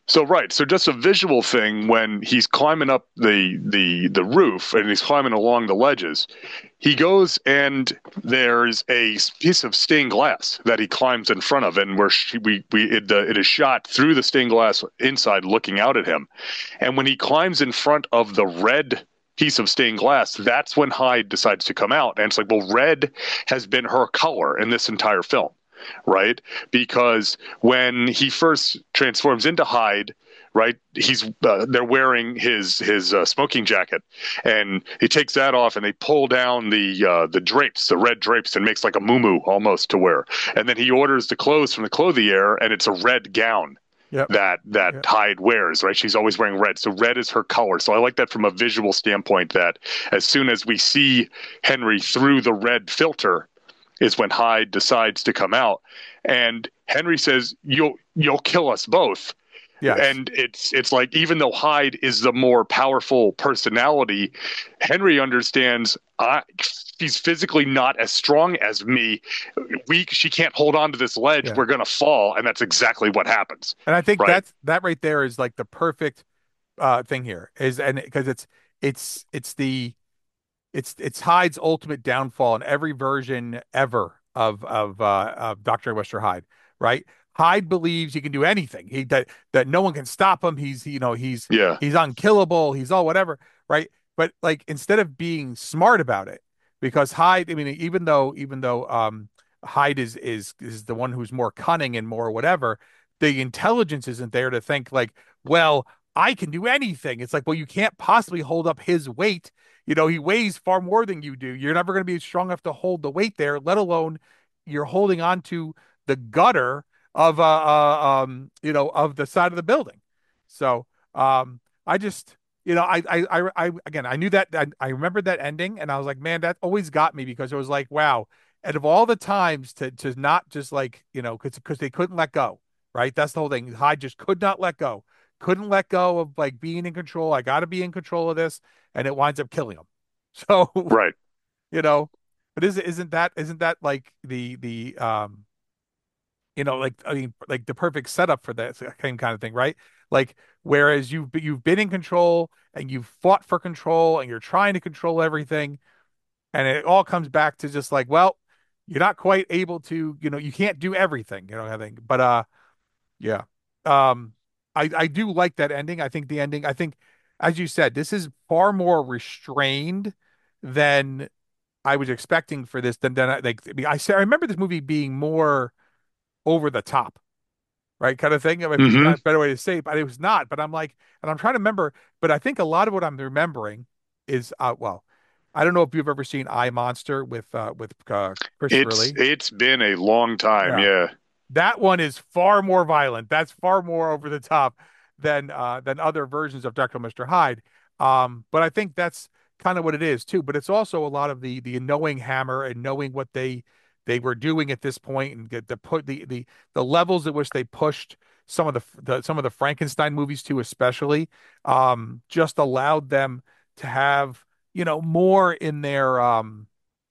So right, so just a visual thing when he's climbing up the the the roof and he's climbing along the ledges, he goes and there's a piece of stained glass that he climbs in front of, and where we we it, uh, it is shot through the stained glass inside, looking out at him, and when he climbs in front of the red piece of stained glass, that's when Hyde decides to come out, and it's like, well, red has been her color in this entire film. Right, because when he first transforms into Hyde, right, he's uh, they're wearing his his uh, smoking jacket, and he takes that off, and they pull down the uh, the drapes, the red drapes, and makes like a muumuu almost to wear, and then he orders the clothes from the clothier, and it's a red gown. Yep. That that yep. Hyde wears, right? She's always wearing red, so red is her color. So I like that from a visual standpoint. That as soon as we see Henry through the red filter, is when Hyde decides to come out, and Henry says, "You'll you'll kill us both." Yes. And it's it's like, even though Hyde is the more powerful personality, Henry understands I, she's physically not as strong as me. We she can't hold on to this ledge. Yeah. We're gonna fall, and that's exactly what happens. And I think right? that's that right there is like the perfect uh, thing here is, and because it's it's it's the It's it's Hyde's ultimate downfall in every version ever of of uh, of Doctor Wester Hyde, right? Hyde believes he can do anything. He that that no one can stop him. He's you know he's yeah. he's unkillable. He's all whatever, right? But like, instead of being smart about it, because Hyde, I mean, even though even though um Hyde is is is the one who's more cunning and more whatever, the intelligence isn't there to think like, well, I can do anything. It's like, well, you can't possibly hold up his weight. You know, he weighs far more than you do. You're never going to be strong enough to hold the weight there, let alone you're holding on to the gutter of, uh, uh um, you know, of the side of the building. So, um, I just, you know, I, I, I, I again, I knew that, I, I remembered that ending, and I was like, man, that always got me, because it was like, wow. And of all the times to, to not just like, you know, cause, cause they couldn't let go, right? That's the whole thing. Hyde just could not let go. Couldn't let go of like being in control. I got to be in control of this, and it winds up killing him. So, right, you know, but is isn't that isn't that like the the um, you know, like I mean, like the perfect setup for that same kind of thing, right? Like, whereas you've you've been in control and you've fought for control and you're trying to control everything, and it all comes back to just like, well, you're not quite able to, you know, you can't do everything, you know, I think. But uh, yeah. Um. I, I do like that ending. I think the ending, I think, as you said, this is far more restrained than I was expecting for this. Than, than I, like, I, I remember this movie being more over the top, right? Kind of thing. I mean, mm-hmm. Not a better way to say it, but it was not. But I'm like, and I'm trying to remember, but I think a lot of what I'm remembering is, uh, well, I don't know if you've ever seen I, Monster with, uh, with uh, Christopher it's, Lee. It's been a long time. Yeah. yeah. That one is far more violent. That's far more over the top than uh, than other versions of Doctor Mister Hyde. Um, but I think that's kind of what it is too. But it's also a lot of the the knowing Hammer and knowing what they they were doing at this point, and get the put the the the levels at which they pushed some of the, the some of the Frankenstein movies too, especially, um, just allowed them to have, you know, more in their um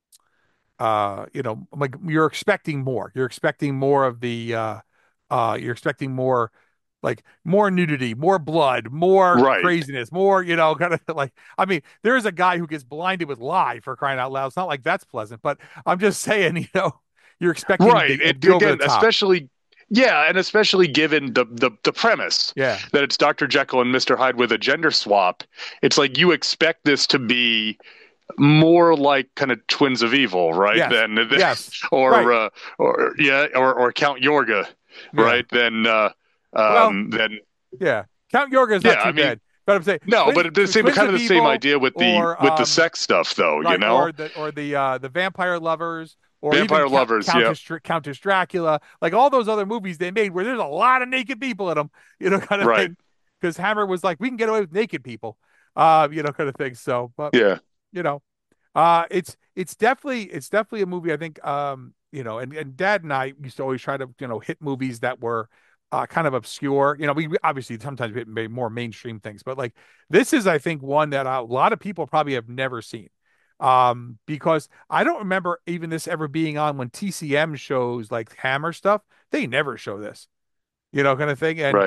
uh you know, like, you're expecting more you're expecting more of the uh uh you're expecting more, like, more nudity, more blood, more right. craziness, more, you know, kind of like, I mean, there's a guy who gets blinded with lye, for crying out loud. It's not like that's pleasant, but I'm just saying, you know, you're expecting right the, it, again, especially yeah and especially given the, the the premise yeah that it's Doctor Jekyll and Mister Hyde with a gender swap. It's like, you expect this to be more like kind of Twins of Evil, right? Yes. Than, than yes. or right. uh, or yeah, or or Count Yorga, yeah. right? Then uh, um, well, then yeah, Count Yorga is not yeah, too I mean, bad. But I'm saying no, Twins, but the same kind of the same idea with the or, with the um, sex stuff, though, right, you know, or the or the uh, the vampire lovers, or vampire even lovers, Countess, yeah, Countess Dracula, like all those other movies they made where there's a lot of naked people in them, you know, kind of right. thing. Because Hammer was like, we can get away with naked people, uh, you know, kind of thing. So, but yeah, you know, uh, it's it's definitely it's definitely a movie. I think, um, you know, and and Dad and I used to always try to, you know, hit movies that were uh, kind of obscure. You know, we, we obviously sometimes we hit more mainstream things, but like, this is, I think, one that a lot of people probably have never seen, um, because I don't remember even this ever being on when T C M shows like Hammer stuff. They never show this, you know, kind of thing. And right.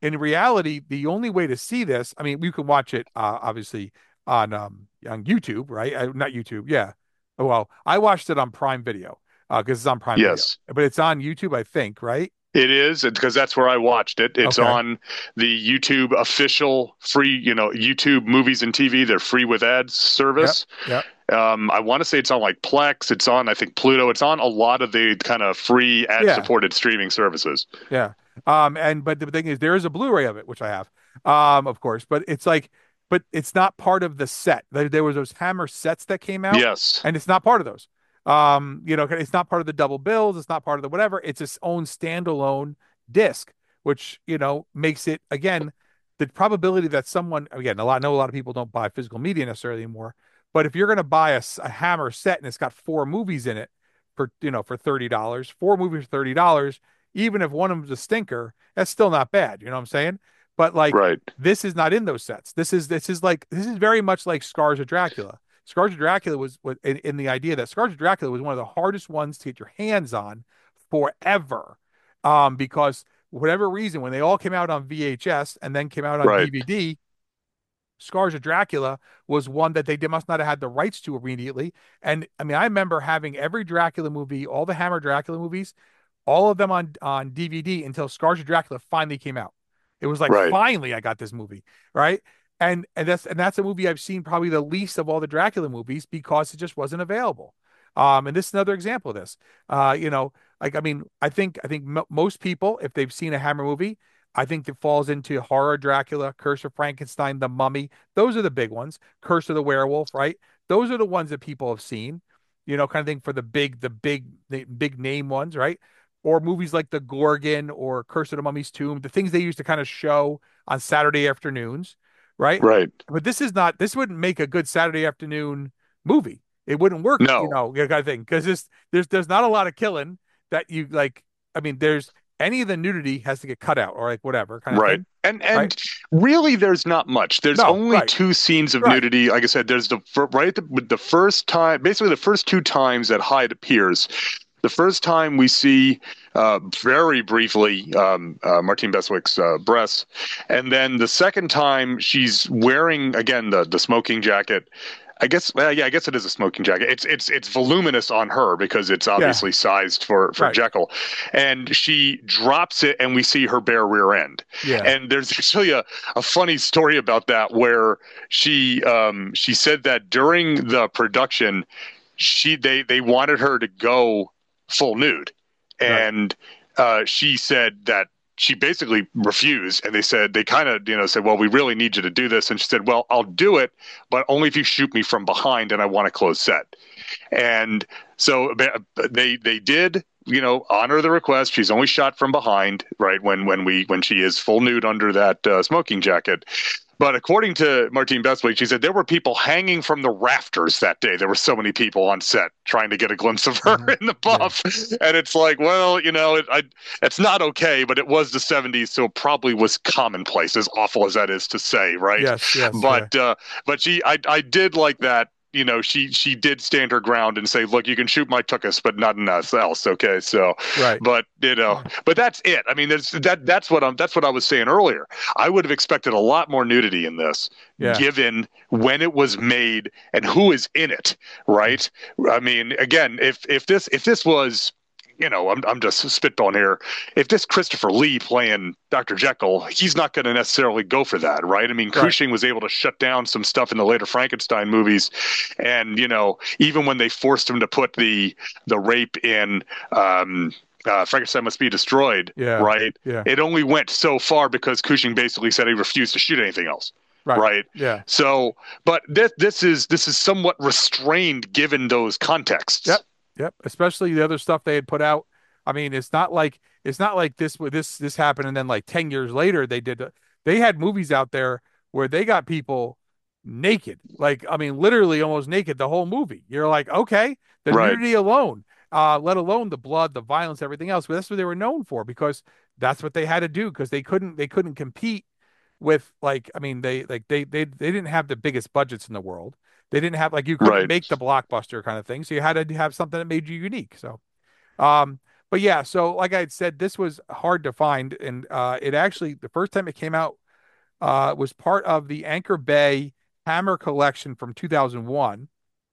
in reality, the only way to see this, I mean, you can watch it uh, obviously on um on YouTube, right? Uh, not YouTube, yeah. Oh, well, I watched it on Prime Video uh because it's on Prime Video, Yes. but it's on YouTube, I think, right? It is because that's where I watched it. It's Okay. on the YouTube official free, you know, YouTube movies and T V. They're free with ads service. Yeah. Um, I want to say it's on like Plex. It's on, I think, Pluto. It's on a lot of the kind of free ad-supported streaming services. Yeah. Um, and but the thing is, there is a Blu-ray of it, which I have, um, of course. But it's like, but it's not part of the set. There, there was those Hammer sets that came out, Yes. and it's not part of those. Um, you know, it's not part of the double bills. It's not part of the whatever. It's its own standalone disc, which you know makes it again the probability that someone again a lot. I know a lot of people don't buy physical media necessarily anymore, but if you're going to buy a, a Hammer set and it's got four movies in it for you know for thirty dollars, four movies for thirty dollars, even if one of them's a stinker, that's still not bad. You know what I'm saying? But like Right. this is not in those sets. This is this is like this is very much like Scars of Dracula. Scars of Dracula was, was in, in the idea that Scars of Dracula was one of the hardest ones to get your hands on forever. Um, because whatever reason, when they all came out on V H S and then came out on Right. D V D, Scars of Dracula was one that they did, must not have had the rights to immediately. And I mean, I remember having every Dracula movie, all the Hammer Dracula movies, all of them on on D V D until Scars of Dracula finally came out. It was like Right. finally I got this movie, right? And and that's and that's a movie I've seen probably the least of all the Dracula movies because it just wasn't available. Um, and this is another example of this. Uh, you know, like I mean, I think I think m most people, if they've seen a Hammer movie, I think it falls into Horror Dracula, Curse of Frankenstein, The Mummy. Those are the big ones. Curse of the Werewolf, right? Those are the ones that people have seen. You know, kind of thing for the big, the big, the big name ones, right? Or movies like The Gorgon or Curse of the Mummy's Tomb, the things they used to kind of show on Saturday afternoons, right? Right. But this is not, this wouldn't make a good Saturday afternoon movie. It wouldn't work, No. you know, you kind of thing. Because there's, there's, there's not a lot of killing that you like. I mean, there's any of the nudity has to get cut out or like whatever kind of Right. thing. And and Right. really, there's not much. There's No, only right. two scenes of Right. nudity. Like I said, there's the fir- right at the, with the first time, basically the first two times that Hyde appears. The first time we see uh, very briefly um, uh, Martine Beswick's uh, breasts, and then the second time she's wearing again the the smoking jacket. I guess, well, yeah, I guess it is a smoking jacket. It's it's it's voluminous on her because it's obviously sized for for Right. Jekyll, and she drops it, and we see her bare rear end. Yeah. And there's actually a, a funny story about that where she um she said that during the production, she they they wanted her to go full nude, and uh, she said that she basically refused, and they said they kind of you know said, well, we really need you to do this, and she said, well, I'll do it, but only if you shoot me from behind, and I want a closed set. And so they they did you know honor the request. She's only shot from behind, right, when when we when she is full nude under that uh, smoking jacket. But according to Martine Beswick, she said there were people hanging from the rafters that day. There were so many people on set trying to get a glimpse of her in the buff. Yeah. And it's like, well, you know, it, I, it's not okay, but it was the seventies, so it probably was commonplace, as awful as that is to say, right? Yes, yes. But, yeah. uh, but she, I, I did like that. You know, she she did stand her ground and say, "Look, you can shoot my tuchus, but nothing else." Okay, so, right. But you know, but that's it. I mean, there's that. That's what I'm. That's what I was saying earlier. I would have expected a lot more nudity in this, yeah. given when it was made and who is in it. Right. I mean, again, if if this if this was. You know, I'm I'm just spitballing here. If this Christopher Lee playing Doctor Jekyll, he's not going to necessarily go for that, right? I mean, right. Cushing was able to shut down some stuff in the later Frankenstein movies, and you know, even when they forced him to put the the rape in um, uh, Frankenstein Must Be Destroyed, yeah. right? Yeah. It only went so far because Cushing basically said he refused to shoot anything else. Right. right. Yeah. So, but this this is this is somewhat restrained given those contexts. Yep. Yep, especially the other stuff they had put out. I mean, it's not like it's not like this this this happened and then like ten years later they did they had movies out there where they got people naked. Like I mean, literally almost naked the whole movie. You're like, "Okay, the right. nudity alone, uh let alone the blood, the violence, everything else." But that's what they were known for because that's what they had to do because they couldn't they couldn't compete with like I mean, they like they they they didn't have the biggest budgets in the world. They didn't have like you couldn't right. make the blockbuster kind of thing, so you had to have something that made you unique. So, um, but yeah, so like I had said, this was hard to find, and uh, it actually the first time it came out uh, was part of the Anchor Bay Hammer collection from two thousand one,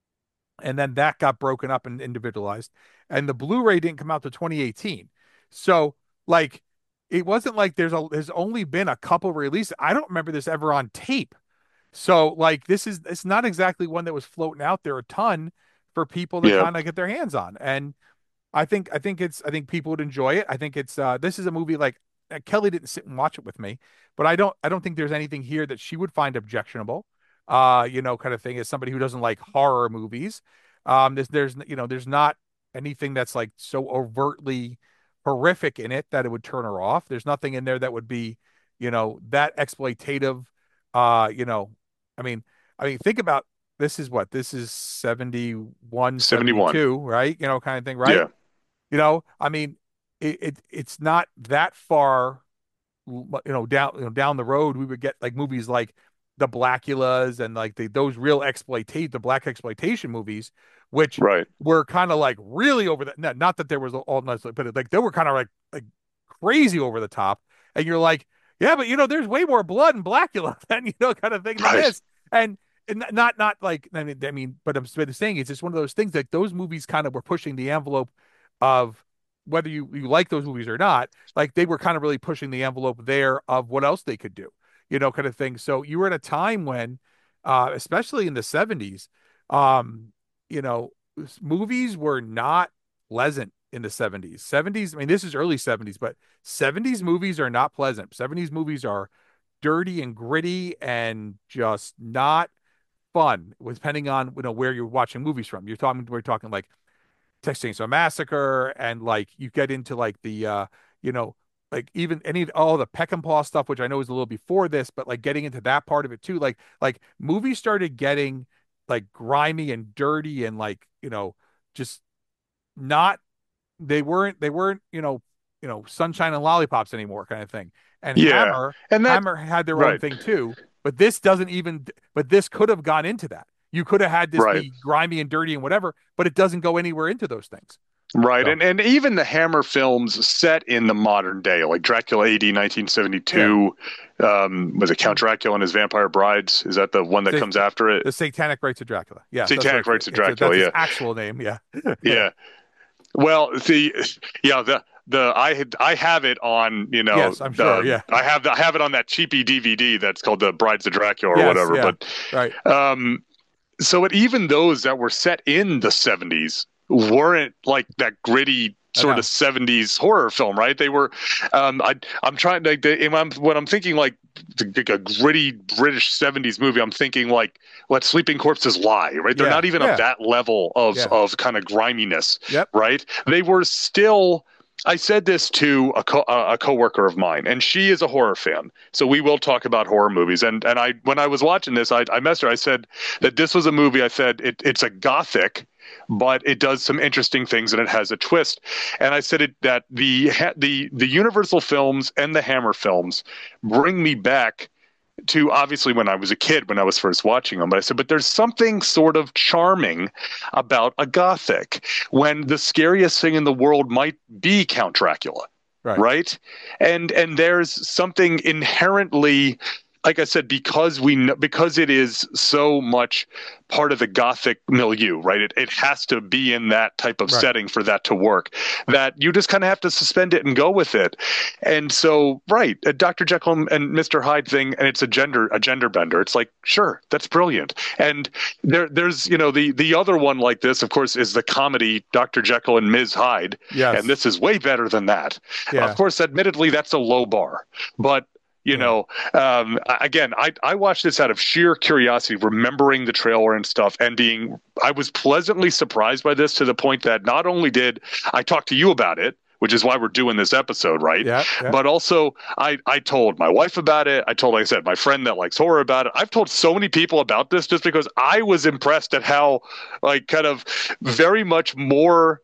and then that got broken up and individualized, and the Blu-ray didn't come out to twenty eighteen. So like, it wasn't like there's a there's only been a couple releases. I don't remember this ever on tape. So like, this is it's not exactly one that was floating out there a ton for people to Yeah. kind of get their hands on. And I think I think it's I think people would enjoy it. I think it's uh this is a movie like uh, Kelly didn't sit and watch it with me, but I don't I don't think there's anything here that she would find objectionable. Uh, you know, kind of thing, as somebody who doesn't like horror movies. Um, there's there's you know, there's not anything that's like so overtly horrific in it that it would turn her off. There's nothing in there that would be, you know, that exploitative. Uh, you know, I mean, I mean, think about this is what this is seventy-one, seventy-one. seventy-two, right? You know, kind of thing, right? Yeah. You know, I mean, it, it it's not that far, you know, down you know, down the road. We would get like movies like the Blackulas and like the those real exploitate the black exploitation movies, which Right. were kind of like really over the not, not that there was all nice, but like they were kind of like like crazy over the top. And you're like, yeah, but you know, there's way more blood in Blackula than you know, kind of thing than Right. this. And and not not like I mean, I mean, but I'm saying it's just one of those things that those movies kind of were pushing the envelope of whether you, you like those movies or not, like they were kind of really pushing the envelope there of what else they could do, you know, kind of thing. So you were at a time when, uh, especially in the seventies, um, you know, movies were not pleasant in the seventies. seventies, I mean, this is early seventies, but seventies movies are not pleasant. seventies movies are dirty and gritty and just not fun, depending on, you know, where you're watching movies from. You're talking, we're talking like Texas Chainsaw Massacre, and like you get into like the uh you know, like even any all the Peckinpah stuff, which I know is a little before this, but like getting into that part of it too, like like movies started getting like grimy and dirty and like, you know, just not they weren't they weren't you know, you know, sunshine and lollipops anymore, kind of thing. And Yeah. Hammer And that Hammer had their own right. thing too, but this doesn't even but this could have gone into that. You could have had this Right. be grimy and dirty and whatever, but it doesn't go anywhere into those things. Right. So. And and even the Hammer films set in the modern day, like Dracula A D nineteen seventy-two, yeah. um, was it Count Dracula and His Vampire Brides? Is that the one that the, comes after it? The Satanic Rites of Dracula. Yeah. Satanic Rites of Dracula, that's yeah. His actual name, yeah. Yeah. Well, the yeah, the the I had I have it on, you know, yes, I'm sure, the, yeah. I have the, I have it on that cheapy D V D that's called the Brides of Dracula or yes, whatever. Yeah. But right. Um so it, even those that were set in the seventies weren't like that gritty sort of seventies horror film, right? They were, um, I, I'm trying to, they, I'm, when I'm thinking like, like a gritty British seventies movie, I'm thinking like, Let Sleeping Corpses Lie, right? They're yeah, not even yeah. of that level of, yeah. of kind of griminess, yep. right? They were still, I said this to a co- a coworker of mine, and she is a horror fan. So we will talk about horror movies. And and I when I was watching this, I, I messaged her. I said that this was a movie. I said it, it's a gothic, but it does some interesting things and it has a twist. And I said it, that the the the Universal films and the Hammer films bring me back to obviously when I was a kid, when I was first watching them. But I said, but there's something sort of charming about a gothic when the scariest thing in the world might be Count Dracula. Right. Right. And and there's something inherently, like I said, because we know, because it is so much part of the Gothic milieu, right? It it has to be in that type of right. setting for that to work, that you just kind of have to suspend it and go with it. And so, right, a Doctor Jekyll and Mister Hyde thing, and it's a gender a gender bender. It's like, sure, that's brilliant. And there there's, you know, the the other one like this, of course, is the comedy Doctor Jekyll and Miz Hyde. Yes. And this is way better than that. Yeah. Of course, admittedly, that's a low bar, but You know, um, again, I, I watched this out of sheer curiosity, remembering the trailer and stuff, and being, I was pleasantly surprised by this to the point that not only did I talk to you about it, which is why we're doing this episode, right? Yeah, yeah. But also, I, I told my wife about it. I told, like I said, my friend that likes horror about it. I've told so many people about this just because I was impressed at how, like, kind of very much more,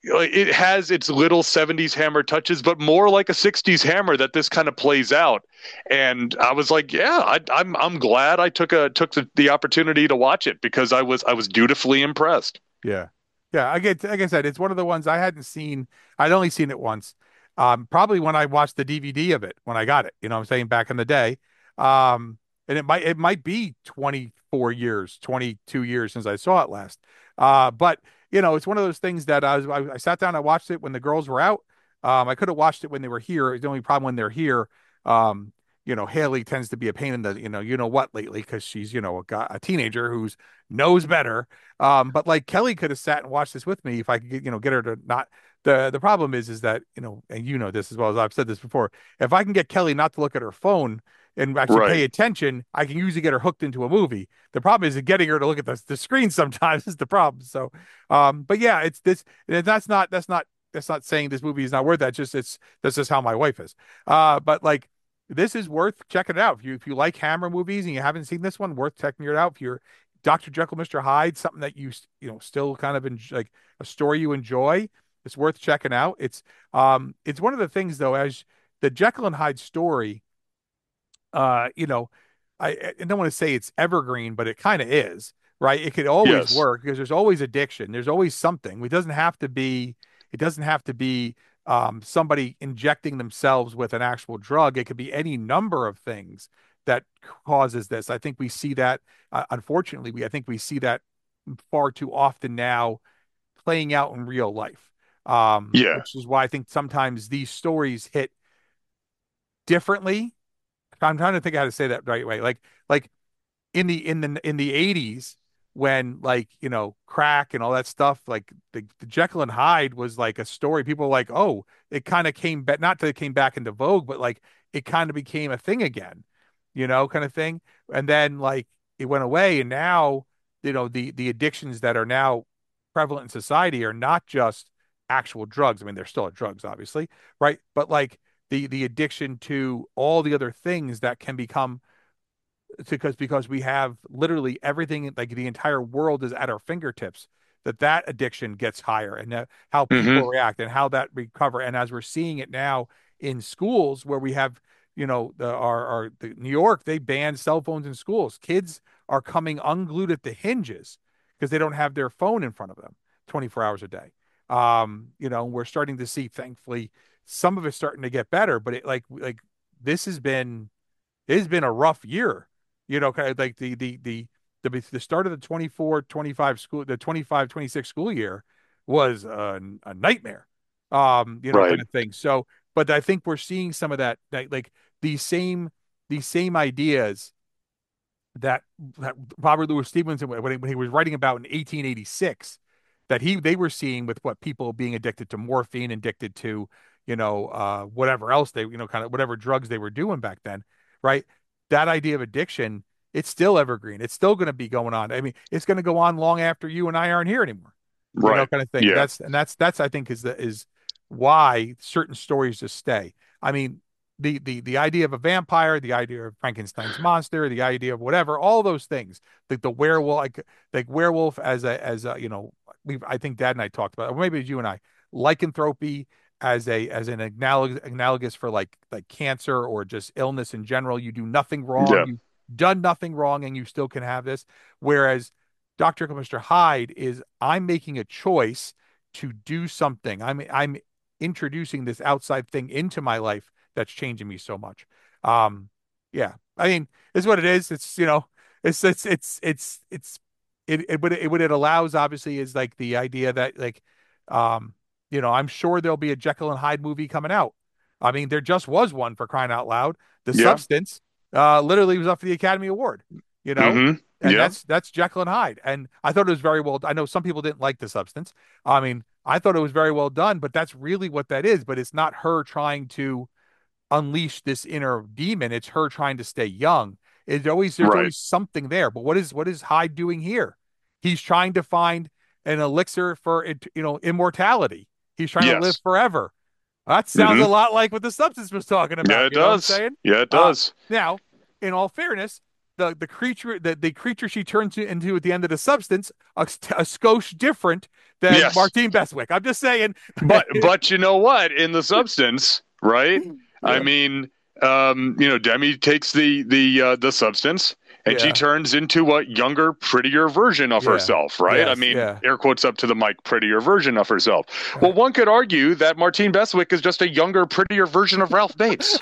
it has its little seventies Hammer touches, but more like a sixties Hammer that this kind of plays out. And I was like, yeah, I, I'm I'm glad I took a took the, the opportunity to watch it because I was I was dutifully impressed. Yeah, Yeah, I get like I said, it's one of the ones I hadn't seen. I'd only seen it once. Um, probably when I watched the D V D of it when I got it. You know what I'm saying, back in the day. Um, and it might it might be twenty-four years, twenty-two years since I saw it last. Uh, but you know, it's one of those things that I was I, I sat down, I watched it when the girls were out. Um, I could have watched it when they were here. It's the only problem when they're here. Um, you know, Haley tends to be a pain in the, you know, you know what lately, because she's, you know, a, guy, a teenager who's knows better. Um, but like Kelly could have sat and watched this with me if I could get, you know, get her to not. The the problem is is that, you know, and you know this as well as I've said this before. If I can get Kelly not to look at her phone and actually Right. pay attention, I can usually get her hooked into a movie. The problem is that getting her to look at the, the screen sometimes is the problem. So, um, but yeah, it's this. And that's not that's not that's not saying this movie is not worth that. Just it's that's just how my wife is. Uh, but like this is worth checking it out. If you if you like Hammer movies and you haven't seen this one, worth checking it out. If you're Doctor Jekyll, Mister Hyde, something that you you know still kind of enjoy, like a story you enjoy, it's worth checking out. It's um it's one of the things though, as the Jekyll and Hyde story, uh, you know, I, I don't want to say it's evergreen, but it kind of is, right? It could always Yes. work because there's always addiction. There's always something. It doesn't have to be, it doesn't have to be um, somebody injecting themselves with an actual drug. It could be any number of things that causes this. I think we see that, uh, unfortunately, we, I think we see that far too often now playing out in real life. Um, Yeah. which is why I think sometimes these stories hit differently. I'm trying to think how to say that right way. Like, like in the in the in the eighties when like, you know, crack and all that stuff, like the, the Jekyll and Hyde was like a story. People were like, oh, it kind of came back, not that it came back into vogue, but like it kind of became a thing again, you know, kind of thing. And then like it went away, and now, you know, the the addictions that are now prevalent in society are not just actual drugs. I mean, they're still drugs, obviously, right? But like the the addiction to all the other things that can become, because because we have literally everything, like the entire world is at our fingertips, that that addiction gets higher, and that how people Hmm. react and how that recover. And as we're seeing it now in schools where we have, you know, the our, our the New York, they banned cell phones in schools. Kids are coming unglued at the hinges because they don't have their phone in front of them twenty-four hours a day. Um, you know, we're starting to see, thankfully, some of it's starting to get better, but it like like this has been it's been a rough year, you know, kind of like the the the the the start of the twenty-four twenty-five school, the twenty-five twenty-six school year was a, a nightmare, um, you know, kind Right. of thing. So, but I think we're seeing some of that, that like these same these same ideas that that Robert Louis Stevenson, when he, when he was writing about in eighteen eighty-six, that he they were seeing with what people being addicted to morphine, addicted to, you know, uh, whatever else they, you know, kind of whatever drugs they were doing back then, right? That idea of addiction, it's still evergreen. It's still going to be going on. I mean, it's going to go on long after you and I aren't here anymore, you know, Right. kind of thing. Yeah. That's and that's that's I think is the is why certain stories just stay. I mean, the the the idea of a vampire, the idea of Frankenstein's monster, the idea of whatever, all those things, like the werewolf, like like werewolf as a as a, you know, we I think Dad and I talked about, or maybe it's you and I, lycanthropy as a as an analog, analogous for like like cancer or just illness in general. You do nothing wrong, Yeah. you've done nothing wrong, and you still can have this. Whereas Doctor Jekyll, Mister Hyde is, I'm making a choice to do something. I'm I'm introducing this outside thing into my life that's changing me so much. Um, yeah, I mean, it's what it is. It's, you know, it's it's it's it's it's it it what it, what it allows obviously is like the idea that like, um, you know, I'm sure there'll be a Jekyll and Hyde movie coming out. I mean, there just was one, for crying out loud. The Yeah. Substance, uh, literally was up for the Academy Award. You know, Hmm. and Yeah. that's that's Jekyll and Hyde. And I thought it was very well. I know some people didn't like The Substance. I mean, I thought it was very well done, but that's really what that is. But it's not her trying to unleash this inner demon. It's her trying to stay young. It's always there's Right. always something there. But what is what is Hyde doing here? He's trying to find an elixir for it, you know, immortality. He's trying to live Yes. forever. That sounds a Hmm. lot like what The Substance was talking Yeah, about. it You know what I'm does. saying? Yeah, it Uh, does. now, in all fairness, the the creature the, the creature she turns into at the end of The Substance, a, a skosh different than Yes. Martine Beswick. I'm just saying. But but you know what? In The Substance, right? I Yeah. mean, um, you know, Demi takes the the uh, the substance, and Yeah. she turns into a younger, prettier version of Yeah. herself, right? Yes, I mean, yeah. air quotes up to the mic, prettier version of herself. Well, one could argue that Martine Beswick is just a younger, prettier version of Ralph Bates,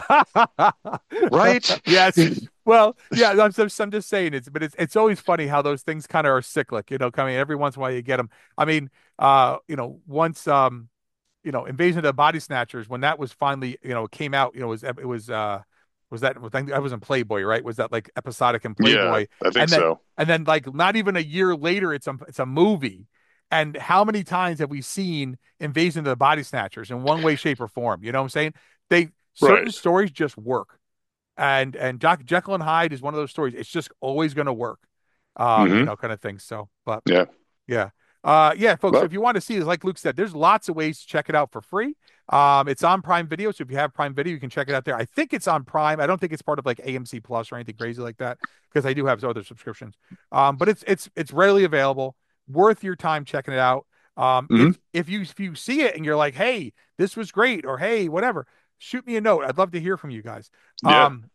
right? Yes. Well, yeah, I'm just, I'm just saying it's, but it's it's always funny how those things kind of are cyclic, you know, coming every once in a while you get them. I mean, uh, you know, once um, you know, Invasion of the Body Snatchers, when that was finally, you know, came out, you know, it was it was uh was that was I was in Playboy, right? Was that like episodic in Playboy? Yeah, I think and then, so. And then like not even a year later, it's a it's a movie. And how many times have we seen Invasion of the Body Snatchers in one way, shape, or form? You know what I'm saying? They certain Right. stories just work. And and Jack, Jekyll and Hyde is one of those stories. It's just always going to work, um, you Mhm. know, kind of thing. So, but Yeah. yeah, uh, yeah, folks. Well- So if you want to see this, like Luke said, there's lots of ways to check it out for free. Um, it's on Prime Video, so if you have Prime Video, you can check it out there. I think it's on Prime. I don't think it's part of like A M C Plus or anything crazy like that because I do have other subscriptions. Um, but it's it's it's readily available. Worth your time checking it out. Um, Mhm. if if you if you see it and you're like, hey, this was great, or hey, whatever, shoot me a note. I'd love to hear from you guys. Yeah. Um,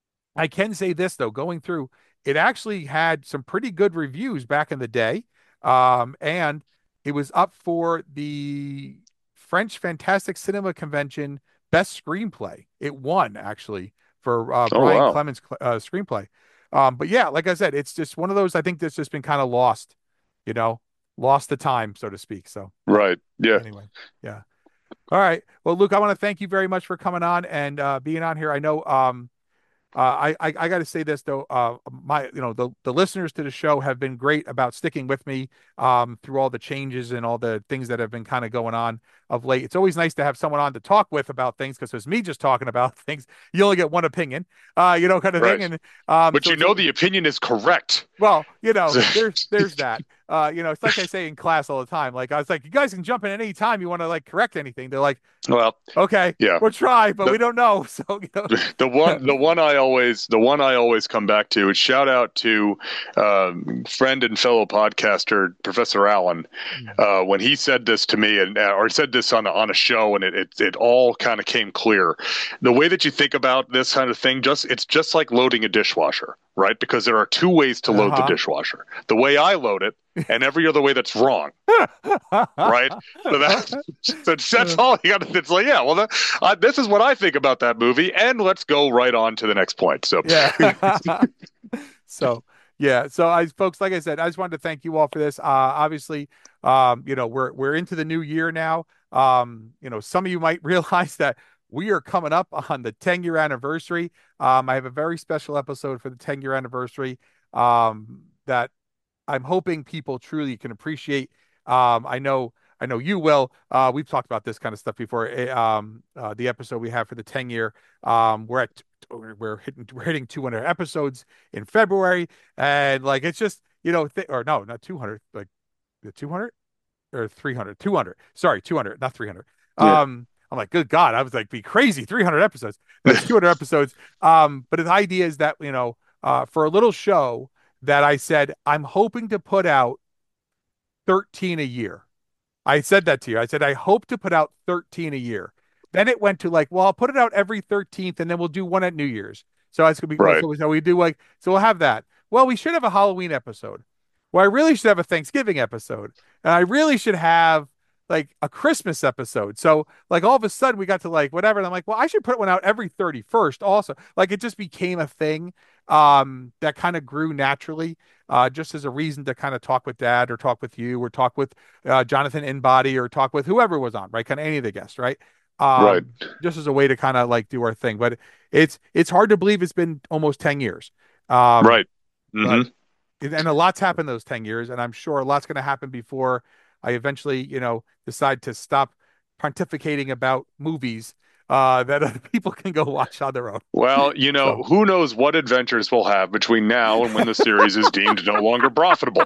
I can say this though, going through, it actually had some pretty good reviews back in the day. Um, and it was up for the French Fantastic Cinema Convention Best Screenplay. It won actually for uh, Oh, Brian wow. Clemens' uh, screenplay. Um, but yeah, like I said, it's just one of those, I think that's just been kind of lost, you know, lost the time, so to speak. So Right. Yeah. anyway, yeah. All right. Well, Luke, I want to thank you very much for coming on and uh, being on here. I know, um, uh, I, I I got to say this though, uh, my you know the the listeners to the show have been great about sticking with me um, through all the changes and all the things that have been kind of going on of late. It's always nice to have someone on to talk with about things because it's me just talking about things. You only get one opinion, uh, you know, kind of Right. thing. And um, But so you it's- know the opinion is correct. well, you know, there's there's that. Uh, you know, it's like I say in class all the time. Like I was like, you guys can jump in at any time you want to like correct anything. They're like, Well, okay, Yeah. we'll try, but The- we don't know. So you know, the one the one I always the one I always come back to is shout out to um, friend and fellow podcaster Professor Allen uh, when he said this to me and uh, or said this on a, on a show and it it, it all kind of came clear. The way that you think about this kind of thing, just it's just like loading a dishwasher, right? Because there are two ways to load Uh-huh. the dishwasher. The way I load it and every other way that's wrong. Right? So that, so that's all you got to. It's like, yeah, well, that, uh, this is what I think about that movie, and let's go right on to the next point. So, Yeah. So yeah. So I folks, like I said, I just wanted to thank you all for this. Uh obviously, um, you know, we're we're into the new year now. Um, you know, some of you might realize that we are coming up on the ten year anniversary. Um, I have a very special episode for the ten year anniversary um that I'm hoping people truly can appreciate. Um, I know, I know you will. Uh, we've talked about this kind of stuff before. Eh, Um, uh, the episode we have for the ten year, um, we're at, we're hitting, we're hitting two hundred episodes in February, and like it's just, you know, th or no, not two hundred, like the two hundred or three hundred, two hundred. Sorry, two hundred, not three hundred. Yeah. Um, I'm like, good God, I was like, be crazy, three hundred episodes. That's two hundred episodes. Um, but the idea is that, you know, uh, for a little show that I said, I'm hoping to put out thirteen a year. I said that to you. I said, I hope to put out thirteen a year. Then it went to like, well, I'll put it out every thirteenth and then we'll do one at New Year's. So it's going to be, Right. so, so we do like, so we'll have that. Well, we should have a Halloween episode. Well, I really should have a Thanksgiving episode. And I really should have like a Christmas episode. So like all of a sudden we got to like whatever. And I'm like, well, I should put one out every thirty-first also. Like it just became a thing um, that kind of grew naturally, uh, just as a reason to kind of talk with Dad or talk with you or talk with uh, Jonathan Inbody or talk with whoever was on, right? Kind of any of the guests, right? Um, Right. Just as a way to kind of like do our thing. But it's it's hard to believe it's been almost ten years. Um, right. hmm and and a lot's happened those ten years, and I'm sure a lot's going to happen before I eventually, you know, decide to stop pontificating about movies uh, that other people can go watch on their own. Well, you know, So- who knows what adventures we'll have between now and when the series is deemed no longer profitable.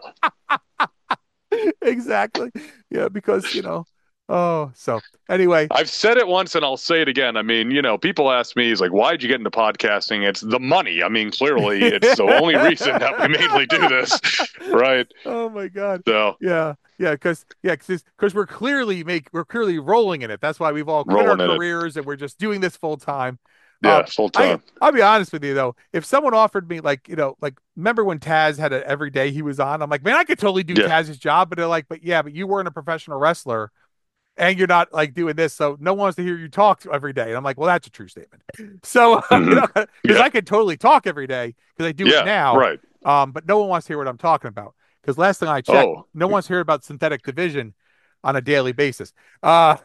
Exactly. Yeah, because, you know, oh, so anyway, I've said it once and I'll say it again. I mean, you know, people ask me, "Is like, why'd you get into podcasting?" It's the money. I mean, clearly it's the only reason that we mainly do this, right? oh my God. So, Yeah, yeah, because yeah, because we're clearly make we're clearly rolling in it. That's why we've all quit Rolling in our it. careers and we're just doing this full time. Yeah, Um, full I, time. I'll be honest with you though. If someone offered me like, you know, like remember when Taz had it every day he was on? I'm like, man, I could totally do Yeah. Taz's job. But they're like, but yeah, but you weren't a professional wrestler and you're not like doing this. So no one wants to hear you talk every day. And I'm like, well, that's a true statement. So, Mhm. you know, because Yeah. I could totally talk every day because I do Yeah, it now. right. Um, but no one wants to hear what I'm talking about. Because last thing I checked, Oh. no one wants to hear about synthetic division on a daily basis. Uh,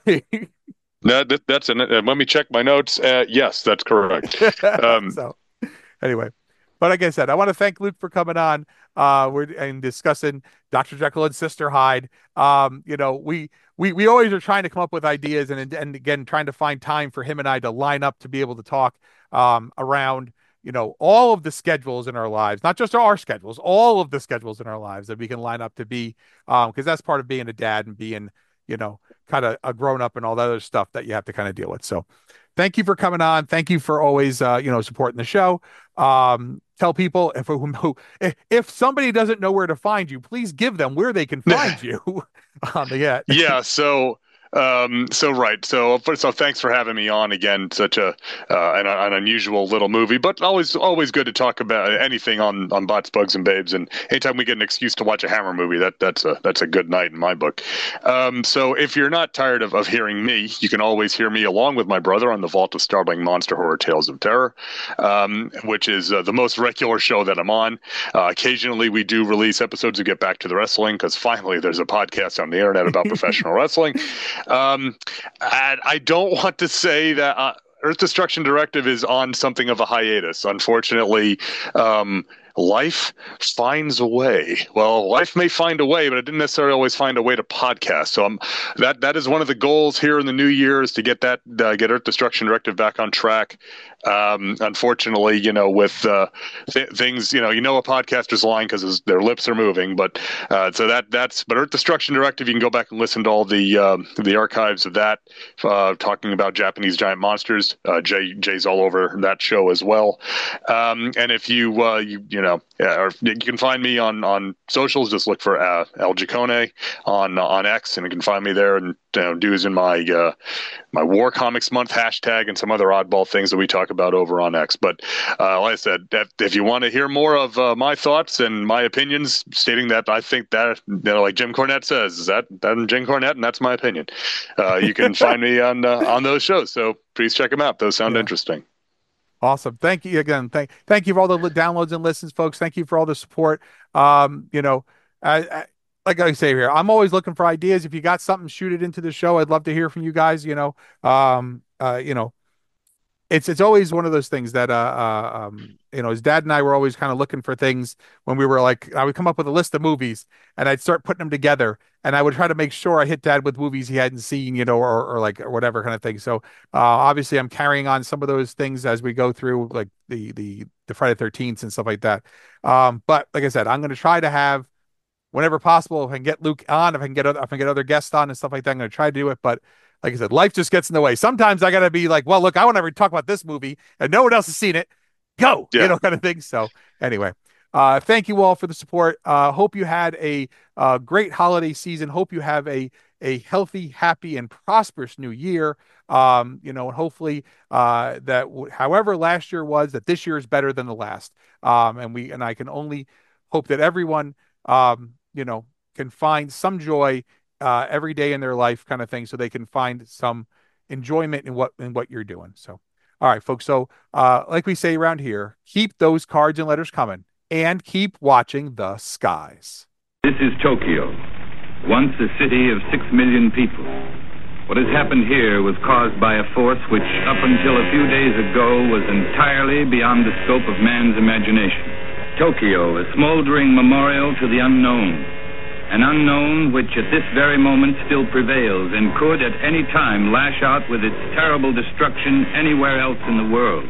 No, that, that's an, uh, let me check my notes. Uh, yes, that's correct. Um, so anyway, but like I said, I want to thank Luke for coming on. Uh, we're and discussing Doctor Jekyll and Sister Hyde. Um, you know, we we we always are trying to come up with ideas and and again trying to find time for him and I to line up to be able to talk um around, you know, all of the schedules in our lives, not just our schedules, all of the schedules in our lives that we can line up to be, um, because that's part of being a dad and being, you know, kind of a grown up and all that other stuff that you have to kind of deal with. So thank you for coming on. Thank you for always, uh, you know, supporting the show. Um, tell people if, who, if somebody doesn't know where to find you, please give them where they can find you on the yeah. yeah. So, um, so right. So first of all, thanks for having me on again. Such a uh, an, an unusual little movie, but always always good to talk about anything on on Bots, Bugs, and Babes. And anytime we get an excuse to watch a Hammer movie, that that's a that's a good night in my book. Um, so if you're not tired of, of hearing me, you can always hear me along with my brother on the Vault of Startling Monster Horror Tales of Terror, um, which is uh, the most regular show that I'm on. Uh, occasionally, we do release episodes to get back to the wrestling because finally there's a podcast on the internet about professional wrestling. Um, and I don't want to say that uh, Earth Destruction Directive is on something of a hiatus. Unfortunately, um, life finds a way. Well, life may find a way, but it didn't necessarily always find a way to podcast. So um, that that is one of the goals here in the new year is to get that uh, get Earth Destruction Directive back on track. Um, unfortunately, you know, with uh, th- things, you know, you know, a podcaster's lying because their lips are moving. But uh, so that that's but Earth Destruction Directive, you can go back and listen to all the um, the archives of that, uh, talking about Japanese giant monsters. Uh, Jay Jay's all over that show as well. Um, and if you uh, you you know, yeah, or you can find me on on socials. Just look for uh, El Giacone on on X, and you can find me there and you know, do in my uh, my War Comics Month hashtag and some other oddball things that we talk about over on X. But uh, like I said, if, if you want to hear more of uh, my thoughts and my opinions, stating that I think that, you know, like Jim Cornette says, is that that Jim Cornette, and that's my opinion. Uh, you can find me on uh, on those shows. So please check them out. Those sound Yeah. interesting. Awesome. Thank you again. Thank, thank you for all the li- downloads and listens, folks. Thank you for all the support. Um, you know, I, I, like I say here, I'm always looking for ideas. If you got something, shoot it into the show. I'd love to hear from you guys. You know, um, uh, you know, it's it's always one of those things that uh, uh um you know his dad and I were always kind of looking for things when we were like I would come up with a list of movies and I'd start putting them together and I would try to make sure I hit dad with movies he hadn't seen, you know, or or like or whatever kind of thing. So uh obviously I'm carrying on some of those things as we go through like the the the Friday thirteenth and stuff like that. Um but like I said, I'm going to try to have whenever possible if I can get Luke on, if I can get other, if I can get other guests on and stuff like that, I'm going to try to do it. But like I said, life just gets in the way. Sometimes I got to be like, well, look, I want to talk about this movie and no one else has seen it. Go, Yeah. you know, kind of thing. So anyway, uh, thank you all for the support. Uh, hope you had a uh, great holiday season. Hope you have a a healthy, happy, and prosperous new year. Um, you know, and hopefully uh, that w- however last year was, that this year is better than the last. Um, and we and I can only hope that everyone, um, you know, can find some joy uh, every day in their life, kind of thing, so they can find some enjoyment in what in what you're doing. So, all right, folks. So, uh, like we say around here, keep those cards and letters coming, and keep watching the skies. This is Tokyo, once a city of six million people. What has happened here was caused by a force which, up until a few days ago, was entirely beyond the scope of man's imagination. Tokyo, a smoldering memorial to the unknown. An unknown which at this very moment still prevails and could at any time lash out with its terrible destruction anywhere else in the world.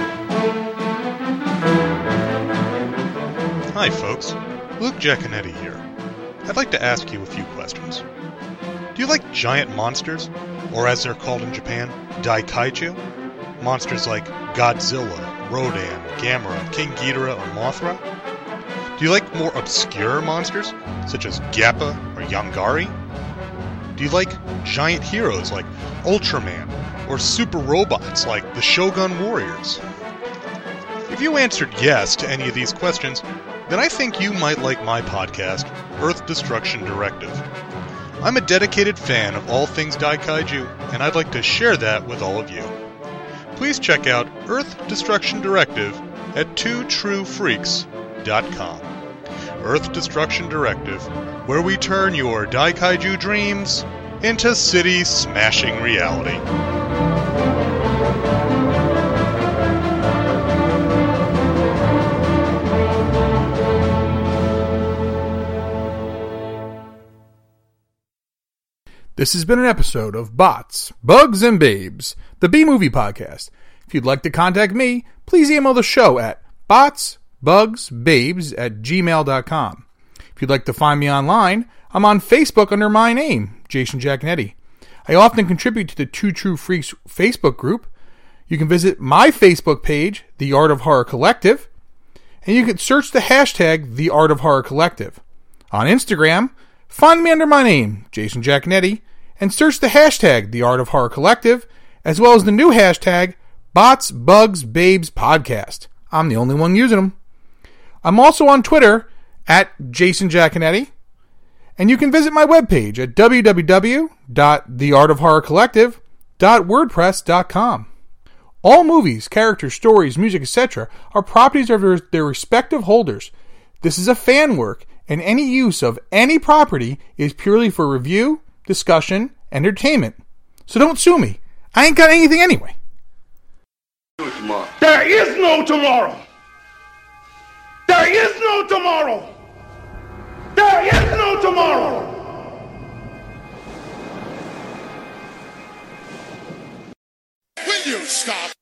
Hi folks, Luke Giaconetti here. I'd like to ask you a few questions. Do you like giant monsters? Or as they're called in Japan, Daikaiju? Monsters like Godzilla, Rodan, Gamera, King Ghidorah, or Mothra? Do you like more obscure monsters, such as Gappa or Yongari? Do you like giant heroes like Ultraman, or super robots like the Shogun Warriors? If you answered yes to any of these questions, then I think you might like my podcast, Earth Destruction Directive. I'm a dedicated fan of all things Daikaiju, and I'd like to share that with all of you. Please check out Earth Destruction Directive at two true freaks dot com. Earth Destruction Directive, where we turn your Daikaiju dreams into city-smashing reality. This has been an episode of Bots, Bugs, and Babes, the B-Movie Podcast. If you'd like to contact me, please email the show at botsbugsbabes at gmail dot com. If you'd like to find me online, I'm on Facebook under my name, Jason Giaconetti. I often contribute to the Two True Freaks Facebook group. You can visit my Facebook page, The Art of Horror Collective, and you can search the hashtag The Art of Horror Collective. On Instagram, find me under my name, Jason Giaconetti, and search the hashtag The Art of Horror Collective, as well as the new hashtag Bots, Bugs, Babes Podcast. I'm the only one using them. I'm also on Twitter at Jason Giaconetti, and you can visit my webpage at w w w dot the art of horror collective dot wordpress dot com. All movies, characters, stories, music, et cetera are properties of their, their respective holders. This is a fan work, and any use of any property is purely for review, discussion, entertainment. So don't sue me. I ain't got anything anyway. There is no tomorrow. There is no tomorrow. There is no tomorrow. Will you stop?